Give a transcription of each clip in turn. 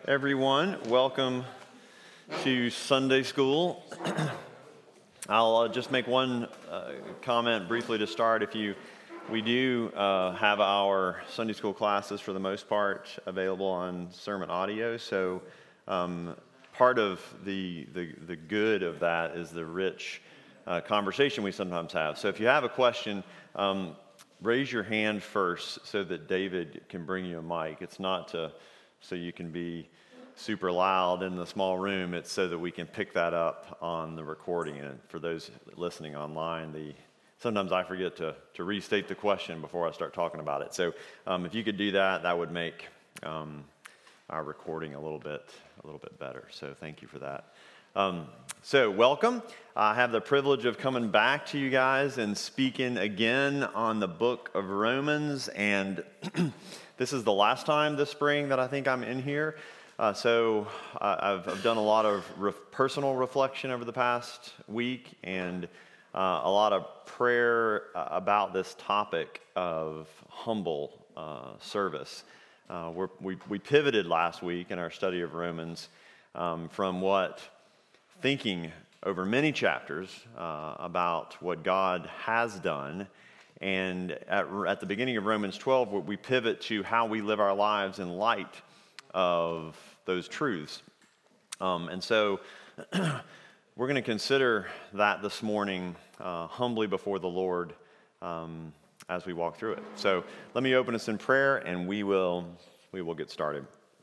everyone. Welcome to Sunday School. I'll just make one comment briefly to start. We do have our Sunday School classes for the most part available on sermon audio. So part of the good of that is the rich conversation we sometimes have. So if you have a question, raise your hand first so that David can bring you a mic. It's not so you can be super loud in the small room. It's so that we can pick that up on the recording. And for those listening online, sometimes I forget to restate the question before I start talking about it. So if you could do that, that would make our recording a little bit better. So thank you for that. So welcome. I have the privilege of coming back to you guys and speaking again on the book of Romans. And this is the last time this spring that I think I'm in here. So I've done a lot of personal reflection over the past week and a lot of prayer about this topic of humble service. We pivoted last week in our study of Romans from thinking over many chapters about what God has done. And at the beginning of Romans 12, we pivot to how we live our lives in light of those truths. And so we're going to consider that this morning humbly before the Lord as we walk through it. So let me open us in prayer and we will get started.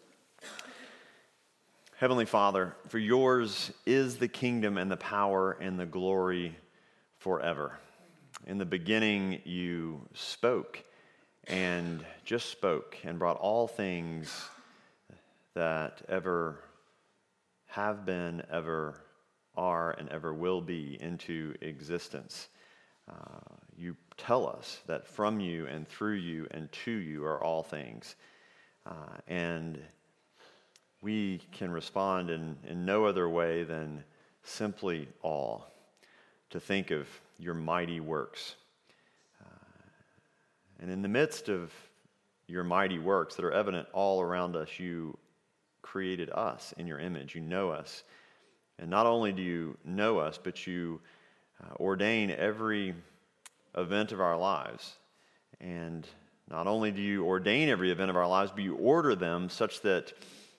Heavenly Father, for yours is the kingdom and the power and the glory forever. In the beginning, you spoke and just spoke and brought all things that ever have been, ever are, and ever will be into existence. You tell us that from you and through you and to you are all things. And we can respond in no other way than simply awe to think of your mighty works. And in the midst of your mighty works that are evident all around us, you created us in your image. You know us. And not only do you know us, but you ordain every event of our lives. And not only do you ordain every event of our lives, but you order them such that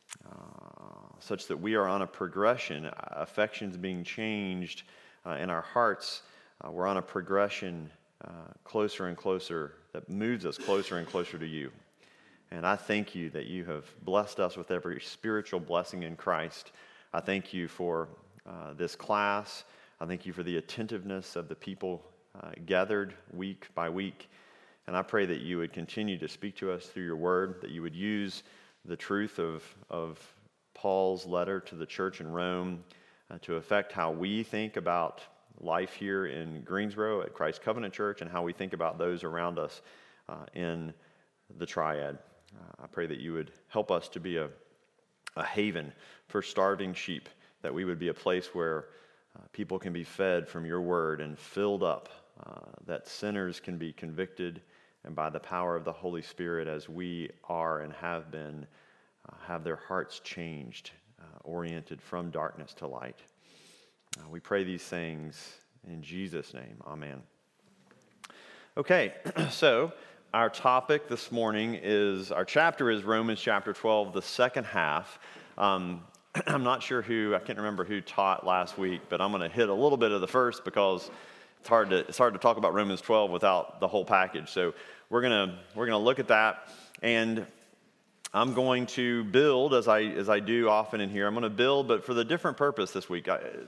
we are on a progression, affections being changed in our hearts. We're on a progression closer and closer that moves us closer and closer to you. And I thank you that you have blessed us with every spiritual blessing in Christ. I thank you for this class. I thank you for the attentiveness of the people gathered week by week. And I pray that you would continue to speak to us through your word, that you would use the truth of Paul's letter to the church in Rome to affect how we think about life here in Greensboro at Christ Covenant Church and how we think about those around us in the Triad. I pray that you would help us to be a haven for starving sheep, that we would be a place where people can be fed from your word and filled up, that sinners can be convicted, and by the power of the Holy Spirit, as we are and have been, have their hearts changed, oriented from darkness to light. We pray these things in Jesus' name. Amen. Okay, so our topic this morning our chapter is Romans chapter 12, the second half. I'm not sure I can't remember who taught last week, but I'm going to hit a little bit of the first because it's hard to talk about Romans 12 without the whole package. So we're gonna look at that, and I'm going to build as I do often in here. I'm going to build, but for the different purpose this week.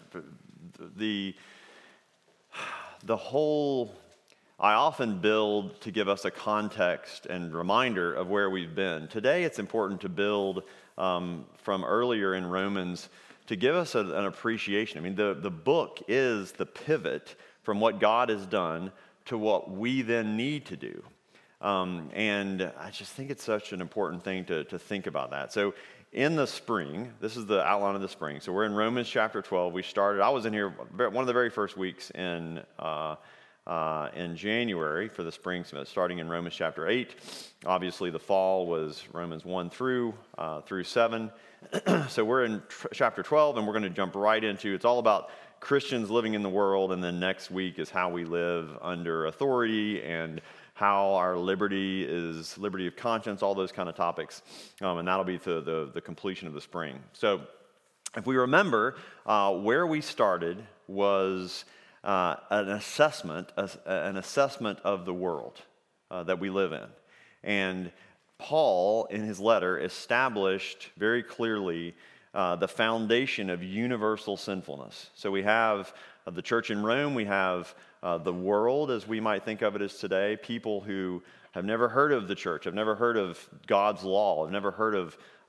I often build to give us a context and reminder of where we've been. Today, it's important to build from earlier in Romans to give us an appreciation. I mean, the book is the pivot from what God has done to what we then need to do. And I just think it's such an important thing to think about that. So in the spring, this is the outline of the spring. So we're in Romans chapter 12. I was in here one of the very first weeks in in January for the spring semester, starting in Romans chapter 8. Obviously, the fall was Romans 1 through 7. So we're in chapter 12, and we're going to jump right into, it's all about Christians living in the world, and then next week is how we live under authority and how our liberty is liberty of conscience, all those kind of topics. And that'll be the completion of the spring. So if we remember, where we started was an assessment of the world that we live in. And Paul, in his letter, established very clearly the foundation of universal sinfulness. So we have the church in Rome, we have the world as we might think of it as today, people who have never heard of the church, have never heard of God's law, have never heard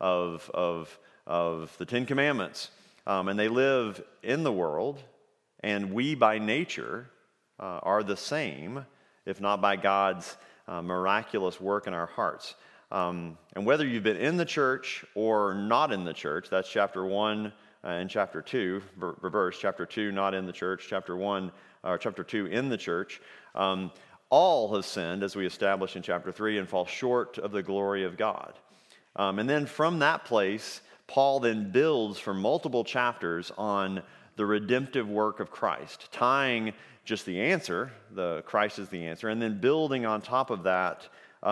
of the Ten Commandments, and they live in the world, and we by nature are the same, if not by God's miraculous work in our hearts. And whether you've been in the church or not in the church, that's chapter 1 and chapter 2, reverse, chapter 2 not in the church, chapter 1, or chapter 2 in the church, all have sinned, as we established in chapter 3, and fall short of the glory of God. And then from that place, Paul then builds for multiple chapters on the redemptive work of Christ, tying just the answer, the Christ is the answer, and then building on top of that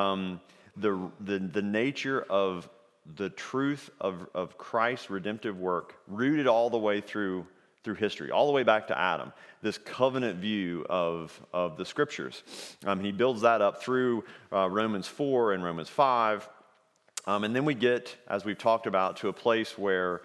the nature of the truth of Christ's redemptive work, rooted all the way through history, all the way back to Adam, this covenant view of the Scriptures. He builds that up through Romans 4 and Romans 5. And then we get, as we've talked about, to a place where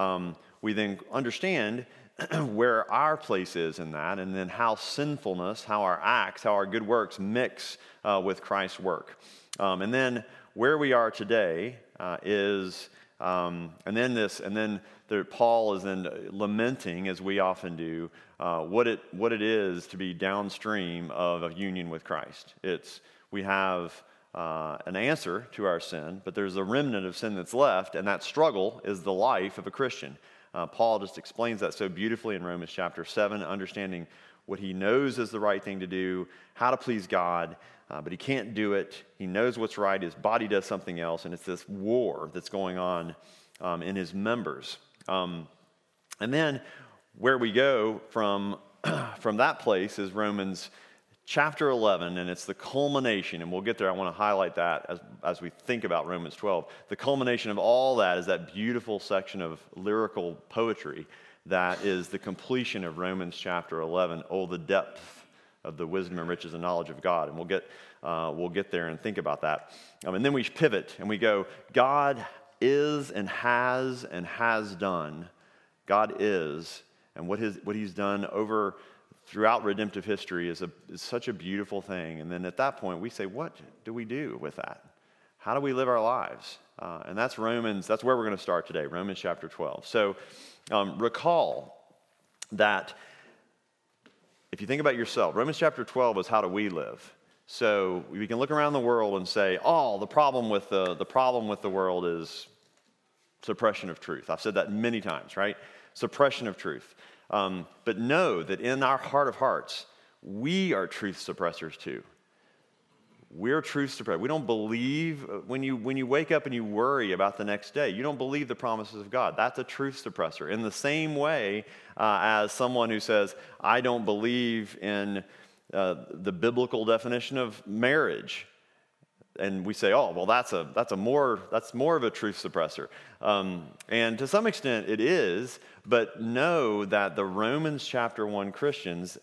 we then understand where our place is in that, and then how sinfulness, how our acts, how our good works mix with Christ's work. And then where we are today is, and then Paul is then lamenting, as we often do, what it is to be downstream of a union with Christ. We have an answer to our sin, but there's a remnant of sin that's left, and that struggle is the life of a Christian. Paul just explains that so beautifully in Romans chapter 7, understanding what he knows is the right thing to do, how to please God, but he can't do it. He knows what's right. His body does something else, and it's this war that's going on in his members. And then where we go from that place is Romans chapter 11, and it's the culmination, and we'll get there. I want to highlight that as we think about Romans 12. The culmination of all that is that beautiful section of lyrical poetry that is the completion of Romans chapter 11. Oh, the depth of the wisdom and riches and knowledge of God. And we'll get there and think about that. And then we pivot and we go, God is and has done. God is, and what he's done throughout redemptive history is such a beautiful thing. And then at that point, we say, what do we do with that? How do we live our lives? And that's where we're going to start today, Romans chapter 12. So recall that if you think about yourself, Romans chapter 12 is how do we live? So we can look around the world and say, the problem with the world is suppression of truth. I've said that many times, right? Suppression of truth. But know that in our heart of hearts, we are truth suppressors too. We're truth suppressors. We don't believe, when you wake up and you worry about the next day, you don't believe the promises of God. That's a truth suppressor. In the same way as someone who says, I don't believe in the biblical definition of marriage. And we say, that's more of a truth suppressor. And to some extent it is, but know that the Romans chapter 1 Christians,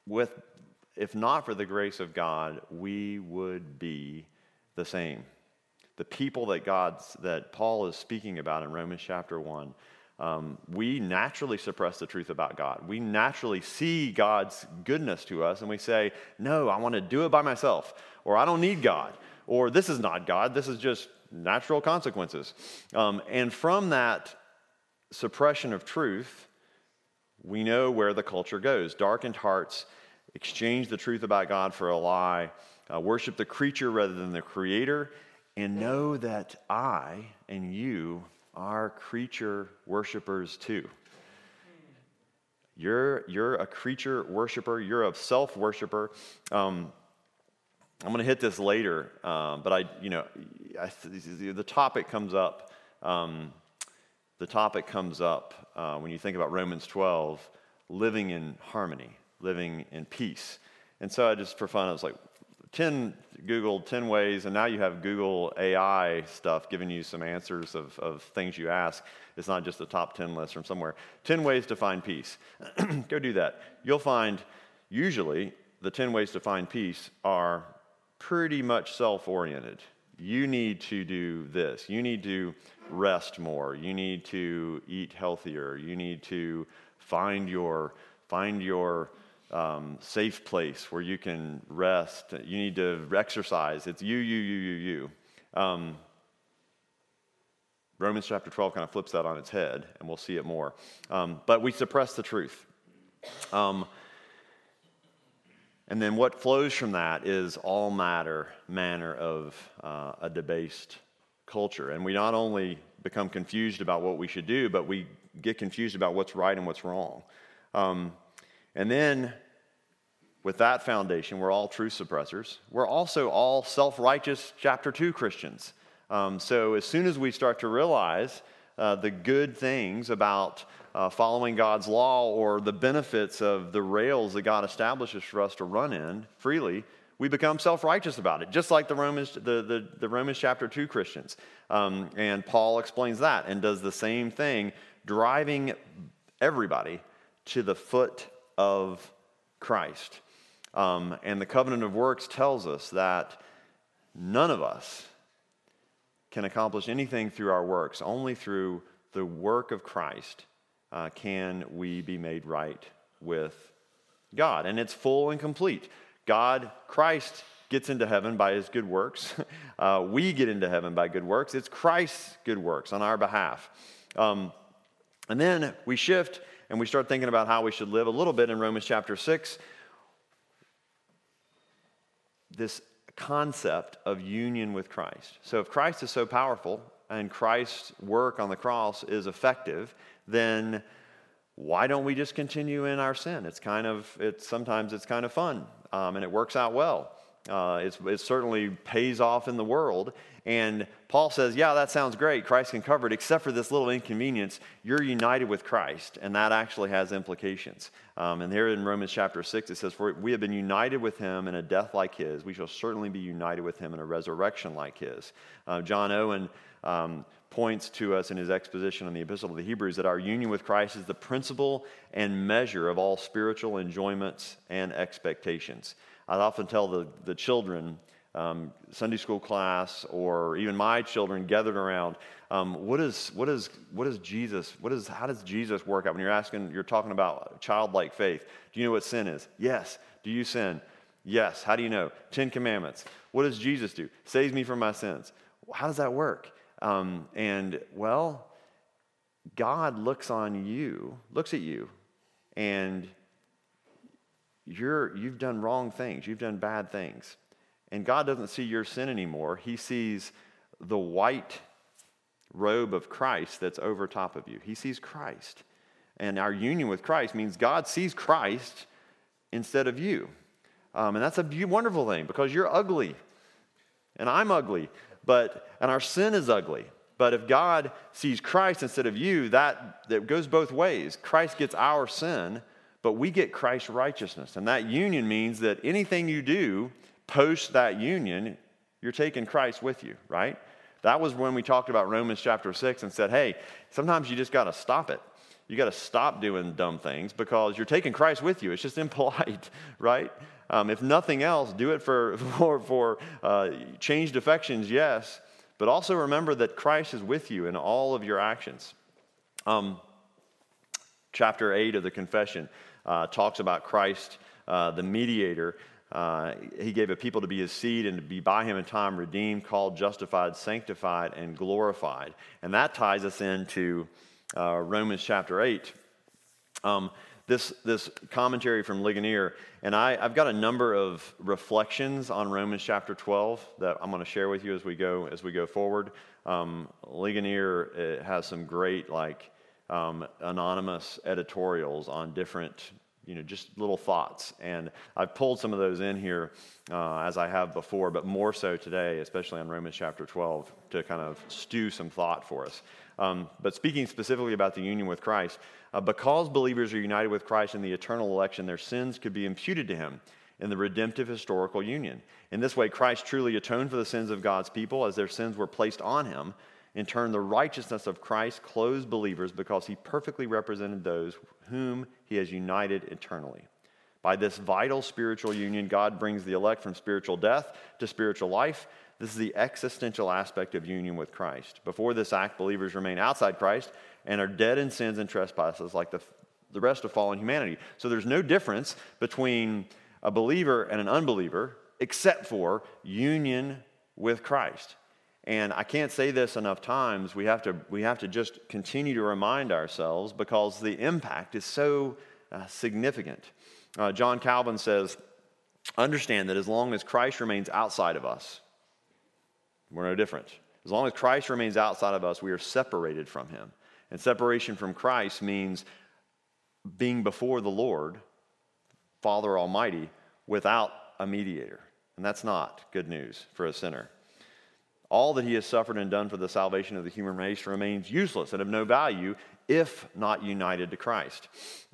if not for the grace of God, we would be the same. The people that Paul is speaking about in Romans chapter 1, we naturally suppress the truth about God. We naturally see God's goodness to us and we say, no, I want to do it by myself, or I don't need God, or this is not God, this is just natural consequences. And from that suppression of truth, we know where the culture goes. Darkened hearts exchange the truth about God for a lie, worship the creature rather than the creator, and know that I and you are creature worshipers too. You're a creature worshiper. You're a self-worshiper. I'm going to hit this later, but the topic comes up. The topic comes up when you think about Romans 12, living in harmony, living in peace. And so I just, for fun, I was like, Googled 10 ways, and now you have Google AI stuff giving you some answers of things you ask. It's not just a top 10 list from somewhere. 10 ways to find peace. Go do that. You'll find, usually, the 10 ways to find peace are pretty much self-oriented. You need to do this. You need to rest more. You need to eat healthier. You need to find your safe place where you can rest. You need to exercise. It's you. Romans chapter 12 kind of flips that on its head, and we'll see it more. But we suppress the truth. And then what flows from that is all manner of a debased culture. And we not only become confused about what we should do, but we get confused about what's right and what's wrong. And then with that foundation, we're all truth suppressors. We're also all self-righteous chapter 2 Christians. So as soon as we start to realize the good things about following God's law or the benefits of the rails that God establishes for us to run in freely, we become self-righteous about it, just like the Romans chapter 2 Christians. And Paul explains that and does the same thing, driving everybody to the foot of Christ. And the covenant of works tells us that none of us can accomplish anything through our works. Only through the work of Christ can we be made right with God. And it's full and complete. Christ gets into heaven by his good works. We get into heaven by good works. It's Christ's good works on our behalf. And then we shift and we start thinking about how we should live a little bit in Romans chapter 6. This concept of union with Christ. So if Christ is so powerful and Christ's work on the cross is effective, then why don't we just continue in our sin? Sometimes it's kind of fun, and it works out well. It certainly pays off in the world. And Paul says, yeah, that sounds great. Christ can cover it, except for this little inconvenience. You're united with Christ, and that actually has implications. And here in Romans chapter 6, it says, for we have been united with him in a death like his. We shall certainly be united with him in a resurrection like his. John Owen points to us in his exposition on the Epistle to the Hebrews that our union with Christ is the principle and measure of all spiritual enjoyments and expectations. I often tell the children, Sunday school class, or even my children gathered around, how does Jesus work out? When you're talking about childlike faith, do you know what sin is? Yes. Do you sin? Yes. How do you know? 10 Commandments. What does Jesus do? Saves me from my sins. How does that work? God looks at you, and you've done wrong things. You've done bad things. And God doesn't see your sin anymore. He sees the white robe of Christ that's over top of you. He sees Christ. And our union with Christ means God sees Christ instead of you. And that's a wonderful thing, because you're ugly. And I'm ugly. And our sin is ugly. But if God sees Christ instead of you, that goes both ways. Christ gets our sin, but we get Christ's righteousness. And that union means that anything you do post that union, you're taking Christ with you, right? That was when we talked about Romans chapter 6 and said, hey, sometimes you just got to stop it. You got to stop doing dumb things because you're taking Christ with you. It's just impolite, right? If nothing else, do it for changed affections, yes, but also remember that Christ is with you in all of your actions. Chapter 8 of the Confession talks about Christ, the mediator. He gave a people to be his seed and to be by him in time redeemed, called, justified, sanctified, and glorified. And that ties us into Romans chapter 8. This commentary from Ligonier, and I've got a number of reflections on Romans chapter 12 that I'm going to share with you as we go forward. Ligonier has some great anonymous editorials on different, just little thoughts. And I've pulled some of those in here as I have before, but more so today, especially on Romans chapter 12, to kind of stew some thought for us. But speaking specifically about the union with Christ, because believers are united with Christ in the eternal election, their sins could be imputed to him in the redemptive historical union. In this way, Christ truly atoned for the sins of God's people as their sins were placed on him. In turn, the righteousness of Christ clothes believers because he perfectly represented those whom he has united eternally. By this vital spiritual union, God brings the elect from spiritual death to spiritual life. This is the existential aspect of union with Christ. Before this act, believers remain outside Christ and are dead in sins and trespasses like the rest of fallen humanity. So there's no difference between a believer and an unbeliever except for union with Christ. And I can't say this enough times. We have to just continue to remind ourselves because the impact is so significant. John Calvin says, understand that as long as Christ remains outside of us, we're no different. As long as Christ remains outside of us, we are separated from him. And separation from Christ means being before the Lord, Father Almighty, without a mediator. And that's not good news for a sinner. All that he has suffered and done for the salvation of the human race remains useless and of no value if not united to Christ.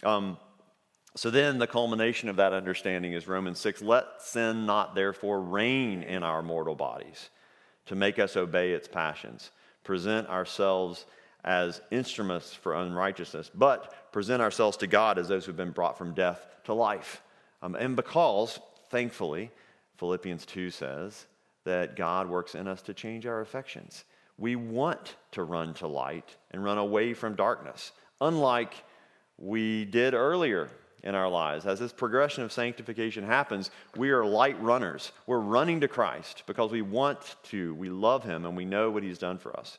So then the culmination of that understanding is Romans 6, let sin not therefore reign in our mortal bodies to make us obey its passions, present ourselves as instruments for unrighteousness, but present ourselves to God as those who have been brought from death to life. And because, thankfully, Philippians 2 says that God works in us to change our affections. We want to run to light and run away from darkness, unlike we did earlier in our lives. As this progression of sanctification happens, we are light runners. We're running to Christ because we want to, we love him, and we know what he's done for us.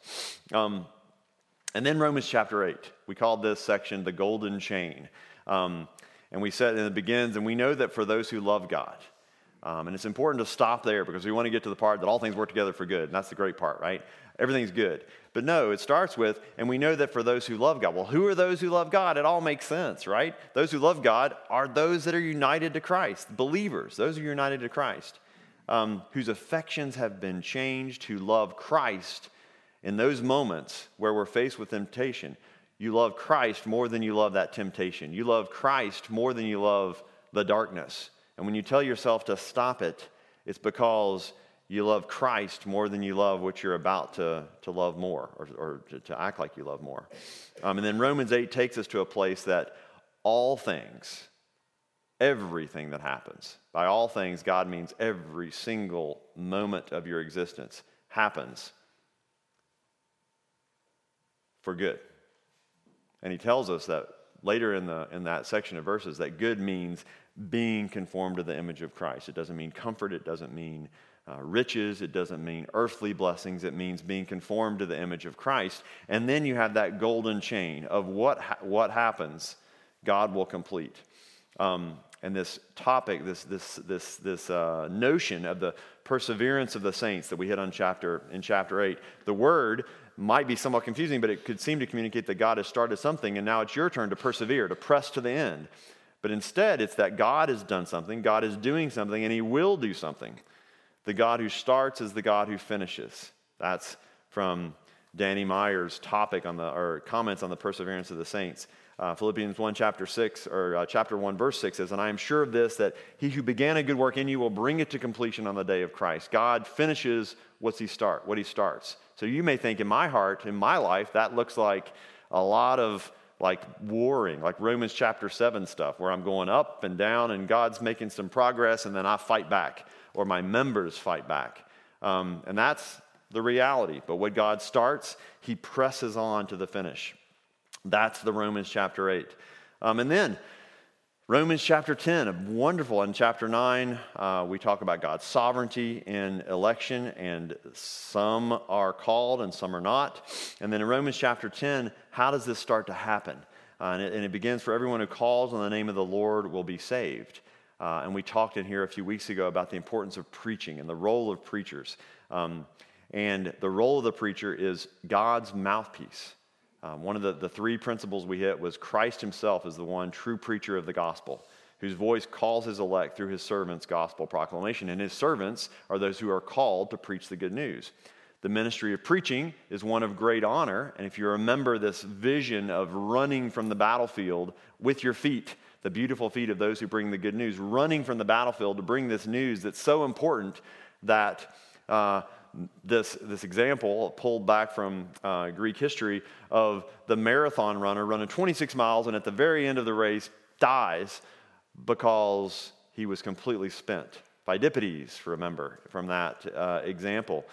And then Romans chapter 8, we called this section the golden chain. And we said, and it begins, and we know that for those who love God, and it's important to stop there because we want to get to the part that all things work together for good. And that's the great part, right? Everything's good. But no, it starts with, and we know that for those who love God. Well, who are those who love God? It all makes sense, right? Those who love God are those that are united to Christ, believers. Those who are united to Christ, whose affections have been changed, who love Christ in those moments where we're faced with temptation. You love Christ more than you love that temptation. You love Christ more than you love the darkness. And when you tell yourself to stop it, it's because you love Christ more than you love what you're about to love more or to act like you love more. And then Romans 8 takes us to a place that all things, everything that happens, by all things, God means every single moment of your existence happens for good. And he tells us that later in that section of verses that good means being conformed to the image of Christ. It doesn't mean comfort. It doesn't mean riches. It doesn't mean earthly blessings. It means being conformed to the image of Christ. And then you have that golden chain of what happens, God will complete. And this topic, this notion of the perseverance of the saints that we hit on in chapter 8, the word might be somewhat confusing, but it could seem to communicate that God has started something and now it's your turn to persevere, to press to the end. But instead, it's that God has done something, God is doing something, and he will do something. The God who starts is the God who finishes. That's from Danny Meyer's topic or comments on the perseverance of the saints. Philippians 1 chapter 1 verse 6 says, and I am sure of this, that he who began a good work in you will bring it to completion on the day of Christ. God finishes what he starts. So you may think in my heart, in my life, that looks like a lot of like warring, like Romans chapter 7 stuff, where I'm going up and down and God's making some progress and then I fight back, or my members fight back. And that's the reality. But what God starts, he presses on to the finish. That's the Romans chapter 8. And then Romans chapter 10, wonderful. In chapter 9, we talk about God's sovereignty in election, and some are called and some are not. And then in Romans chapter 10, how does this start to happen? And it begins, for everyone who calls on the name of the Lord will be saved. And we talked in here a few weeks ago about the importance of preaching and the role of preachers. And the role of the preacher is God's mouthpiece. One of the three principles we hit was Christ himself is the one true preacher of the gospel, whose voice calls his elect through his servants' gospel proclamation. And his servants are those who are called to preach the good news. The ministry of preaching is one of great honor. And if you remember this vision of running from the battlefield with your feet, the beautiful feet of those who bring the good news, running from the battlefield to bring this news that's so important that this example pulled back from Greek history of the marathon runner running 26 miles and at the very end of the race dies because he was completely spent. Pheidippides, remember, from that example,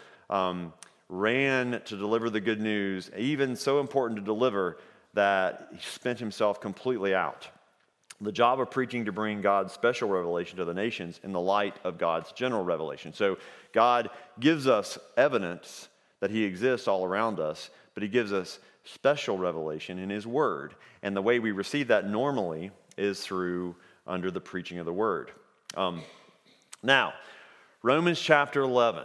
ran to deliver the good news, even so important to deliver that he spent himself completely out. The job of preaching to bring God's special revelation to the nations in the light of God's general revelation. So God gives us evidence that he exists all around us, but he gives us special revelation in his word. And the way we receive that normally is through under the preaching of the word. Now, Romans chapter 11.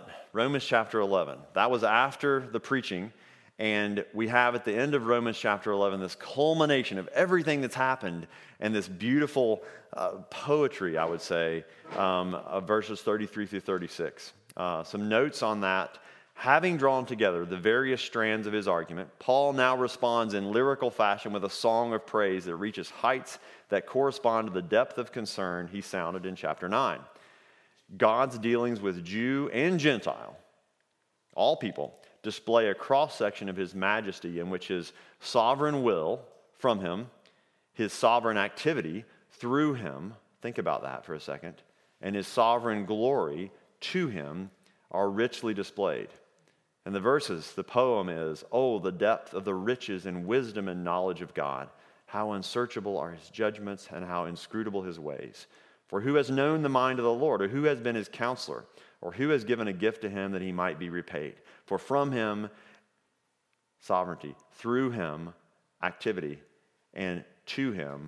That was after the preaching. And we have at the end of Romans chapter 11 this culmination of everything that's happened and this beautiful poetry, I would say, of verses 33 through 36. Some notes on that. Having drawn together the various strands of his argument, Paul now responds in lyrical fashion with a song of praise that reaches heights that correspond to the depth of concern he sounded in chapter 9. God's dealings with Jew and Gentile, all people, display a cross-section of his majesty in which his sovereign will from him, his sovereign activity through him, think about that for a second, and his sovereign glory to him are richly displayed. And the verses, the poem is, "Oh, the depth of the riches and wisdom and knowledge of God! How unsearchable are his judgments and how inscrutable his ways! For who has known the mind of the Lord, or who has been his counselor, or who has given a gift to him that he might be repaid? For from him, sovereignty, through him, activity, and to him,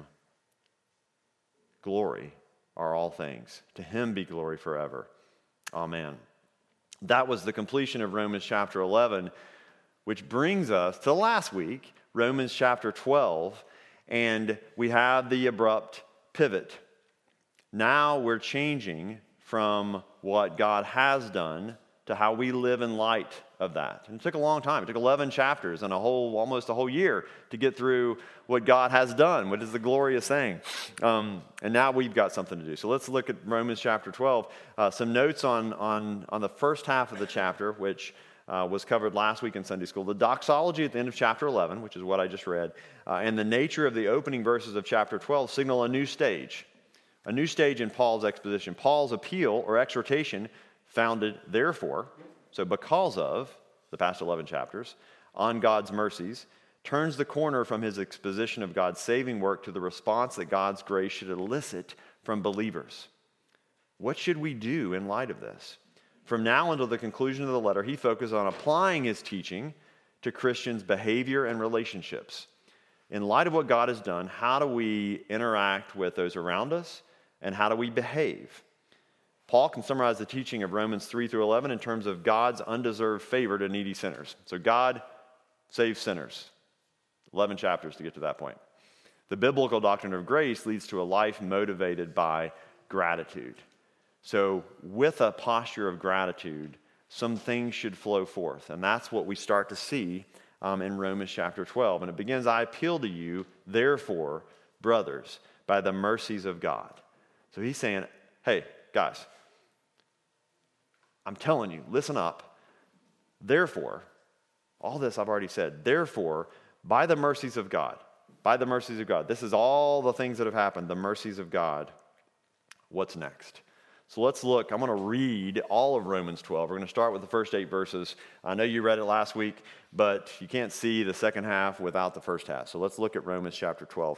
glory are all things. To him be glory forever. Amen." That was the completion of Romans chapter 11, which brings us to last week, Romans chapter 12, and we have the abrupt pivot. Now we're changing from what God has done to how we live in light of that. And it took a long time. It took 11 chapters and almost a whole year to get through what God has done, what is the glorious thing. And now we've got something to do. So let's look at Romans chapter 12. Some notes on the first half of the chapter, which was covered last week in Sunday school. The doxology at the end of chapter 11, which is what I just read, and the nature of the opening verses of chapter 12 signal a new stage in Paul's exposition. Paul's appeal or exhortation founded therefore, so because of the past 11 chapters, on God's mercies, turns the corner from his exposition of God's saving work to the response that God's grace should elicit from believers. What should we do in light of this? From now until the conclusion of the letter, he focused on applying his teaching to Christians' behavior and relationships. In light of what God has done, how do we interact with those around us, and how do we behave? Paul can summarize the teaching of Romans 3 through 11 in terms of God's undeserved favor to needy sinners. So God saves sinners. 11 chapters to get to that point. The biblical doctrine of grace leads to a life motivated by gratitude. So with a posture of gratitude, some things should flow forth. And that's what we start to see in Romans chapter 12. And it begins, "I appeal to you, therefore, brothers, by the mercies of God." So he's saying, hey, guys, I'm telling you, listen up. Therefore, all this I've already said. Therefore, by the mercies of God, this is all the things that have happened, the mercies of God. What's next? So let's look. I'm going to read all of Romans 12. We're going to start with the first 8 verses. I know you read it last week, but you can't see the second half without the first half. So let's look at Romans chapter 12.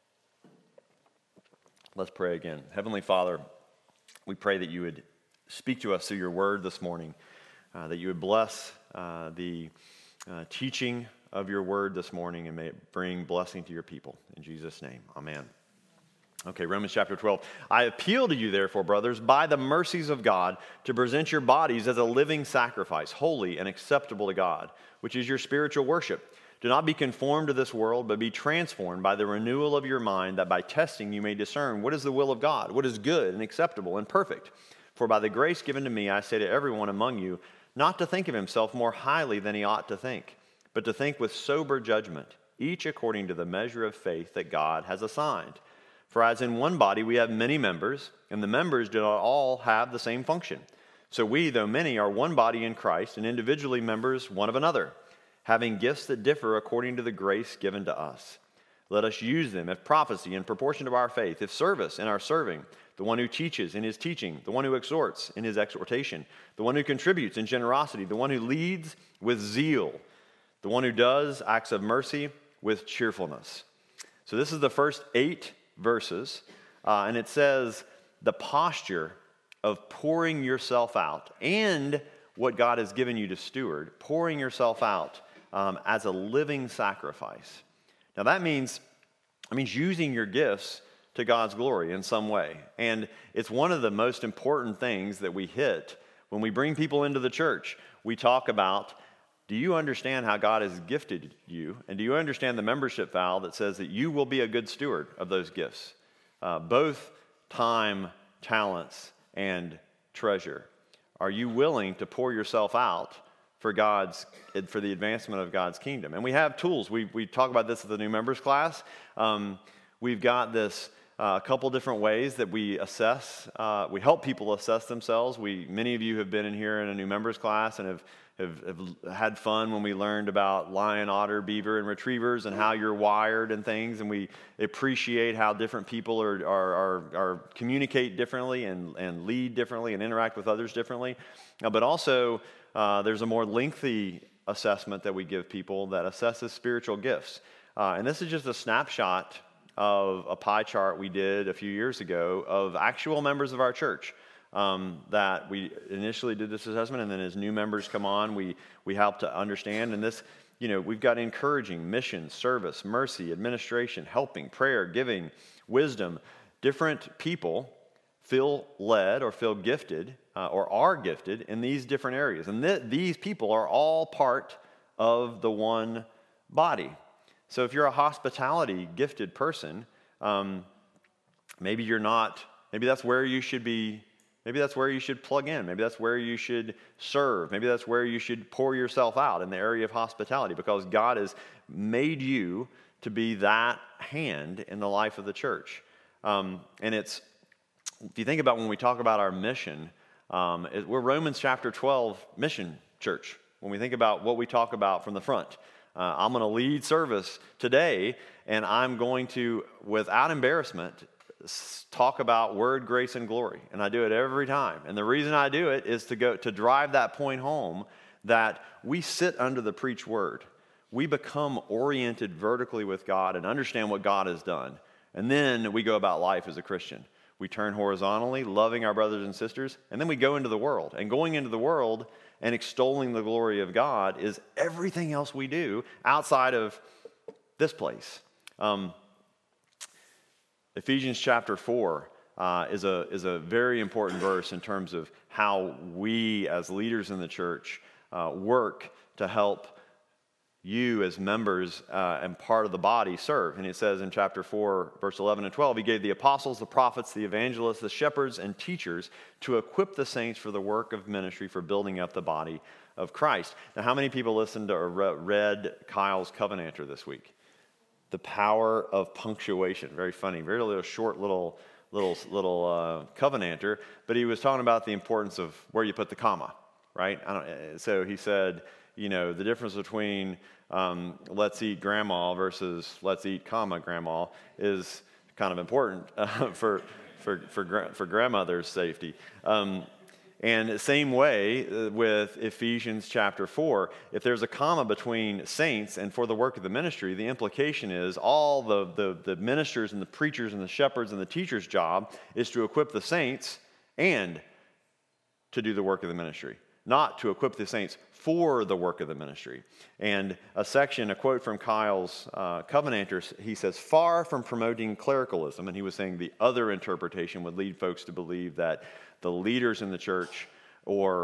Let's pray again. Heavenly Father, we pray that you would speak to us through your word this morning, that you would bless the teaching of your word this morning, and may it bring blessing to your people. In Jesus' name, amen. Okay, Romans chapter 12. "I appeal to you, therefore, brothers, by the mercies of God, to present your bodies as a living sacrifice, holy and acceptable to God, which is your spiritual worship. Do not be conformed to this world, but be transformed by the renewal of your mind, that by testing you may discern what is the will of God, what is good and acceptable and perfect. For by the grace given to me, I say to everyone among you, not to think of himself more highly than he ought to think, but to think with sober judgment, each according to the measure of faith that God has assigned. For as in one body we have many members, and the members do not all have the same function. So we, though many, are one body in Christ, and individually members one of another, having gifts that differ according to the grace given to us. Let us use them, if prophecy in proportion to our faith, if service in our serving, the one who teaches in his teaching, the one who exhorts in his exhortation, the one who contributes in generosity, the one who leads with zeal, the one who does acts of mercy with cheerfulness. So this is the first 8 verses, and it says the posture of pouring yourself out and what God has given you to steward, pouring yourself out as a living sacrifice. Now that means using your gifts to God's glory in some way. And it's one of the most important things that we hit when we bring people into the church. We talk about, do you understand how God has gifted you? And do you understand the membership vow that says that you will be a good steward of those gifts? Both time, talents, and treasure. Are you willing to pour yourself out for the advancement of God's kingdom? And we have tools. We talk about this at the new members class. We've got this a couple different ways that we assess. We help people assess themselves. Many of you have been in here in a new members class and have had fun when we learned about lion, otter, beaver, and retrievers and how you're wired and things. And we appreciate how different people are communicate differently and lead differently and interact with others differently. But also, there's a more lengthy assessment that we give people that assesses spiritual gifts. And this is just a snapshot of a pie chart we did a few years ago of actual members of our church. That we initially did this assessment, and then as new members come on, we help to understand. And this, we've got encouraging, mission, service, mercy, administration, helping, prayer, giving, wisdom. Different people feel led or feel gifted or are gifted in these different areas. And these people are all part of the one body. So if you're a hospitality gifted person, maybe you're not, maybe that's where you should be. Maybe that's where you should plug in. Maybe that's where you should serve. Maybe that's where you should pour yourself out in the area of hospitality, because God has made you to be that hand in the life of the church. And if you think about when we talk about our mission, we're Romans chapter 12 mission church. When we think about what we talk about from the front, I'm going to lead service today, and I'm going to, without embarrassment, talk about word, grace, and glory. And I do it every time. And the reason I do it is to drive that point home that we sit under the preached word. We become oriented vertically with God and understand what God has done. And then we go about life as a Christian. We turn horizontally, loving our brothers and sisters, and then we go into the world. And going into the world and extolling the glory of God is everything else we do outside of this place. Ephesians chapter 4 is a very important verse in terms of how we as leaders in the church work to help you as members and part of the body serve. And it says in chapter 4, verse 11 and 12, he gave the apostles, the prophets, the evangelists, the shepherds, and teachers to equip the saints for the work of ministry, for building up the body of Christ. Now, how many people listened to or read Kyle's Covenanter this week? The power of punctuation. Very funny, very short little Covenanter, but he was talking about the importance of where you put the comma, right? So he said, the difference between let's eat grandma versus let's eat grandma is kind of important for grandmother's safety. And the same way with Ephesians chapter 4, if there's a comma between saints and for the work of the ministry, the implication is all the ministers and the preachers and the shepherds and the teachers' job is to equip the saints and to do the work of the ministry, not to equip the saints for the work of the ministry. And a quote from Kyle's Covenanter, he says, far from promoting clericalism, and he was saying the other interpretation would lead folks to believe that the leaders in the church or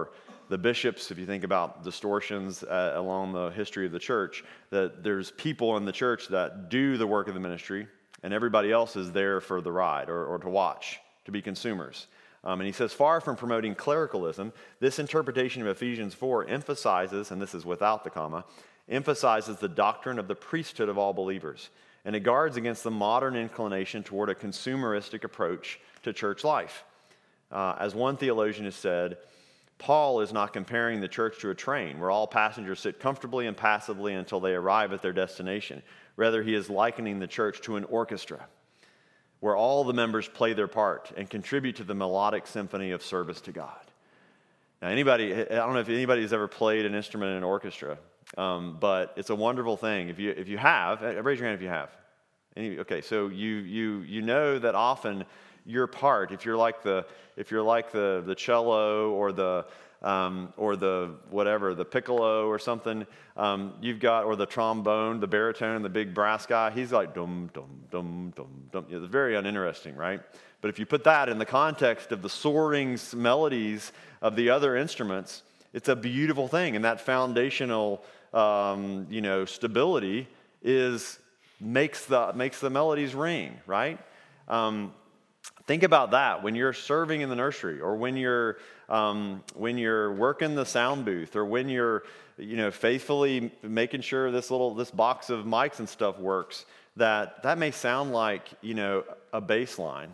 the bishops, if you think about distortions along the history of the church, that there's people in the church that do the work of the ministry, and everybody else is there for the ride or to watch, to be consumers. And he says, far from promoting clericalism, this interpretation of Ephesians 4 emphasizes, and this is without the comma, emphasizes the doctrine of the priesthood of all believers. And it guards against the modern inclination toward a consumeristic approach to church life. As one theologian has said, Paul is not comparing the church to a train where all passengers sit comfortably and passively until they arrive at their destination. Rather, he is likening the church to an orchestra where all the members play their part and contribute to the melodic symphony of service to God. Now, I don't know if anybody's ever played an instrument in an orchestra, but it's a wonderful thing. If you have, raise your hand if you have. Okay, so you know that often your part, if you're like the cello or the whatever, the piccolo or something, you've got, or the trombone, the baritone, the big brass guy, he's like dum dum dum dum dum. It's very uninteresting, right? But if you put that in the context of the soaring melodies of the other instruments, it's a beautiful thing, and that foundational stability makes the melodies ring, right? Think about that when you're serving in the nursery, or when you're working the sound booth, or when you're faithfully making sure this box of mics and stuff works. That may sound like a bass line,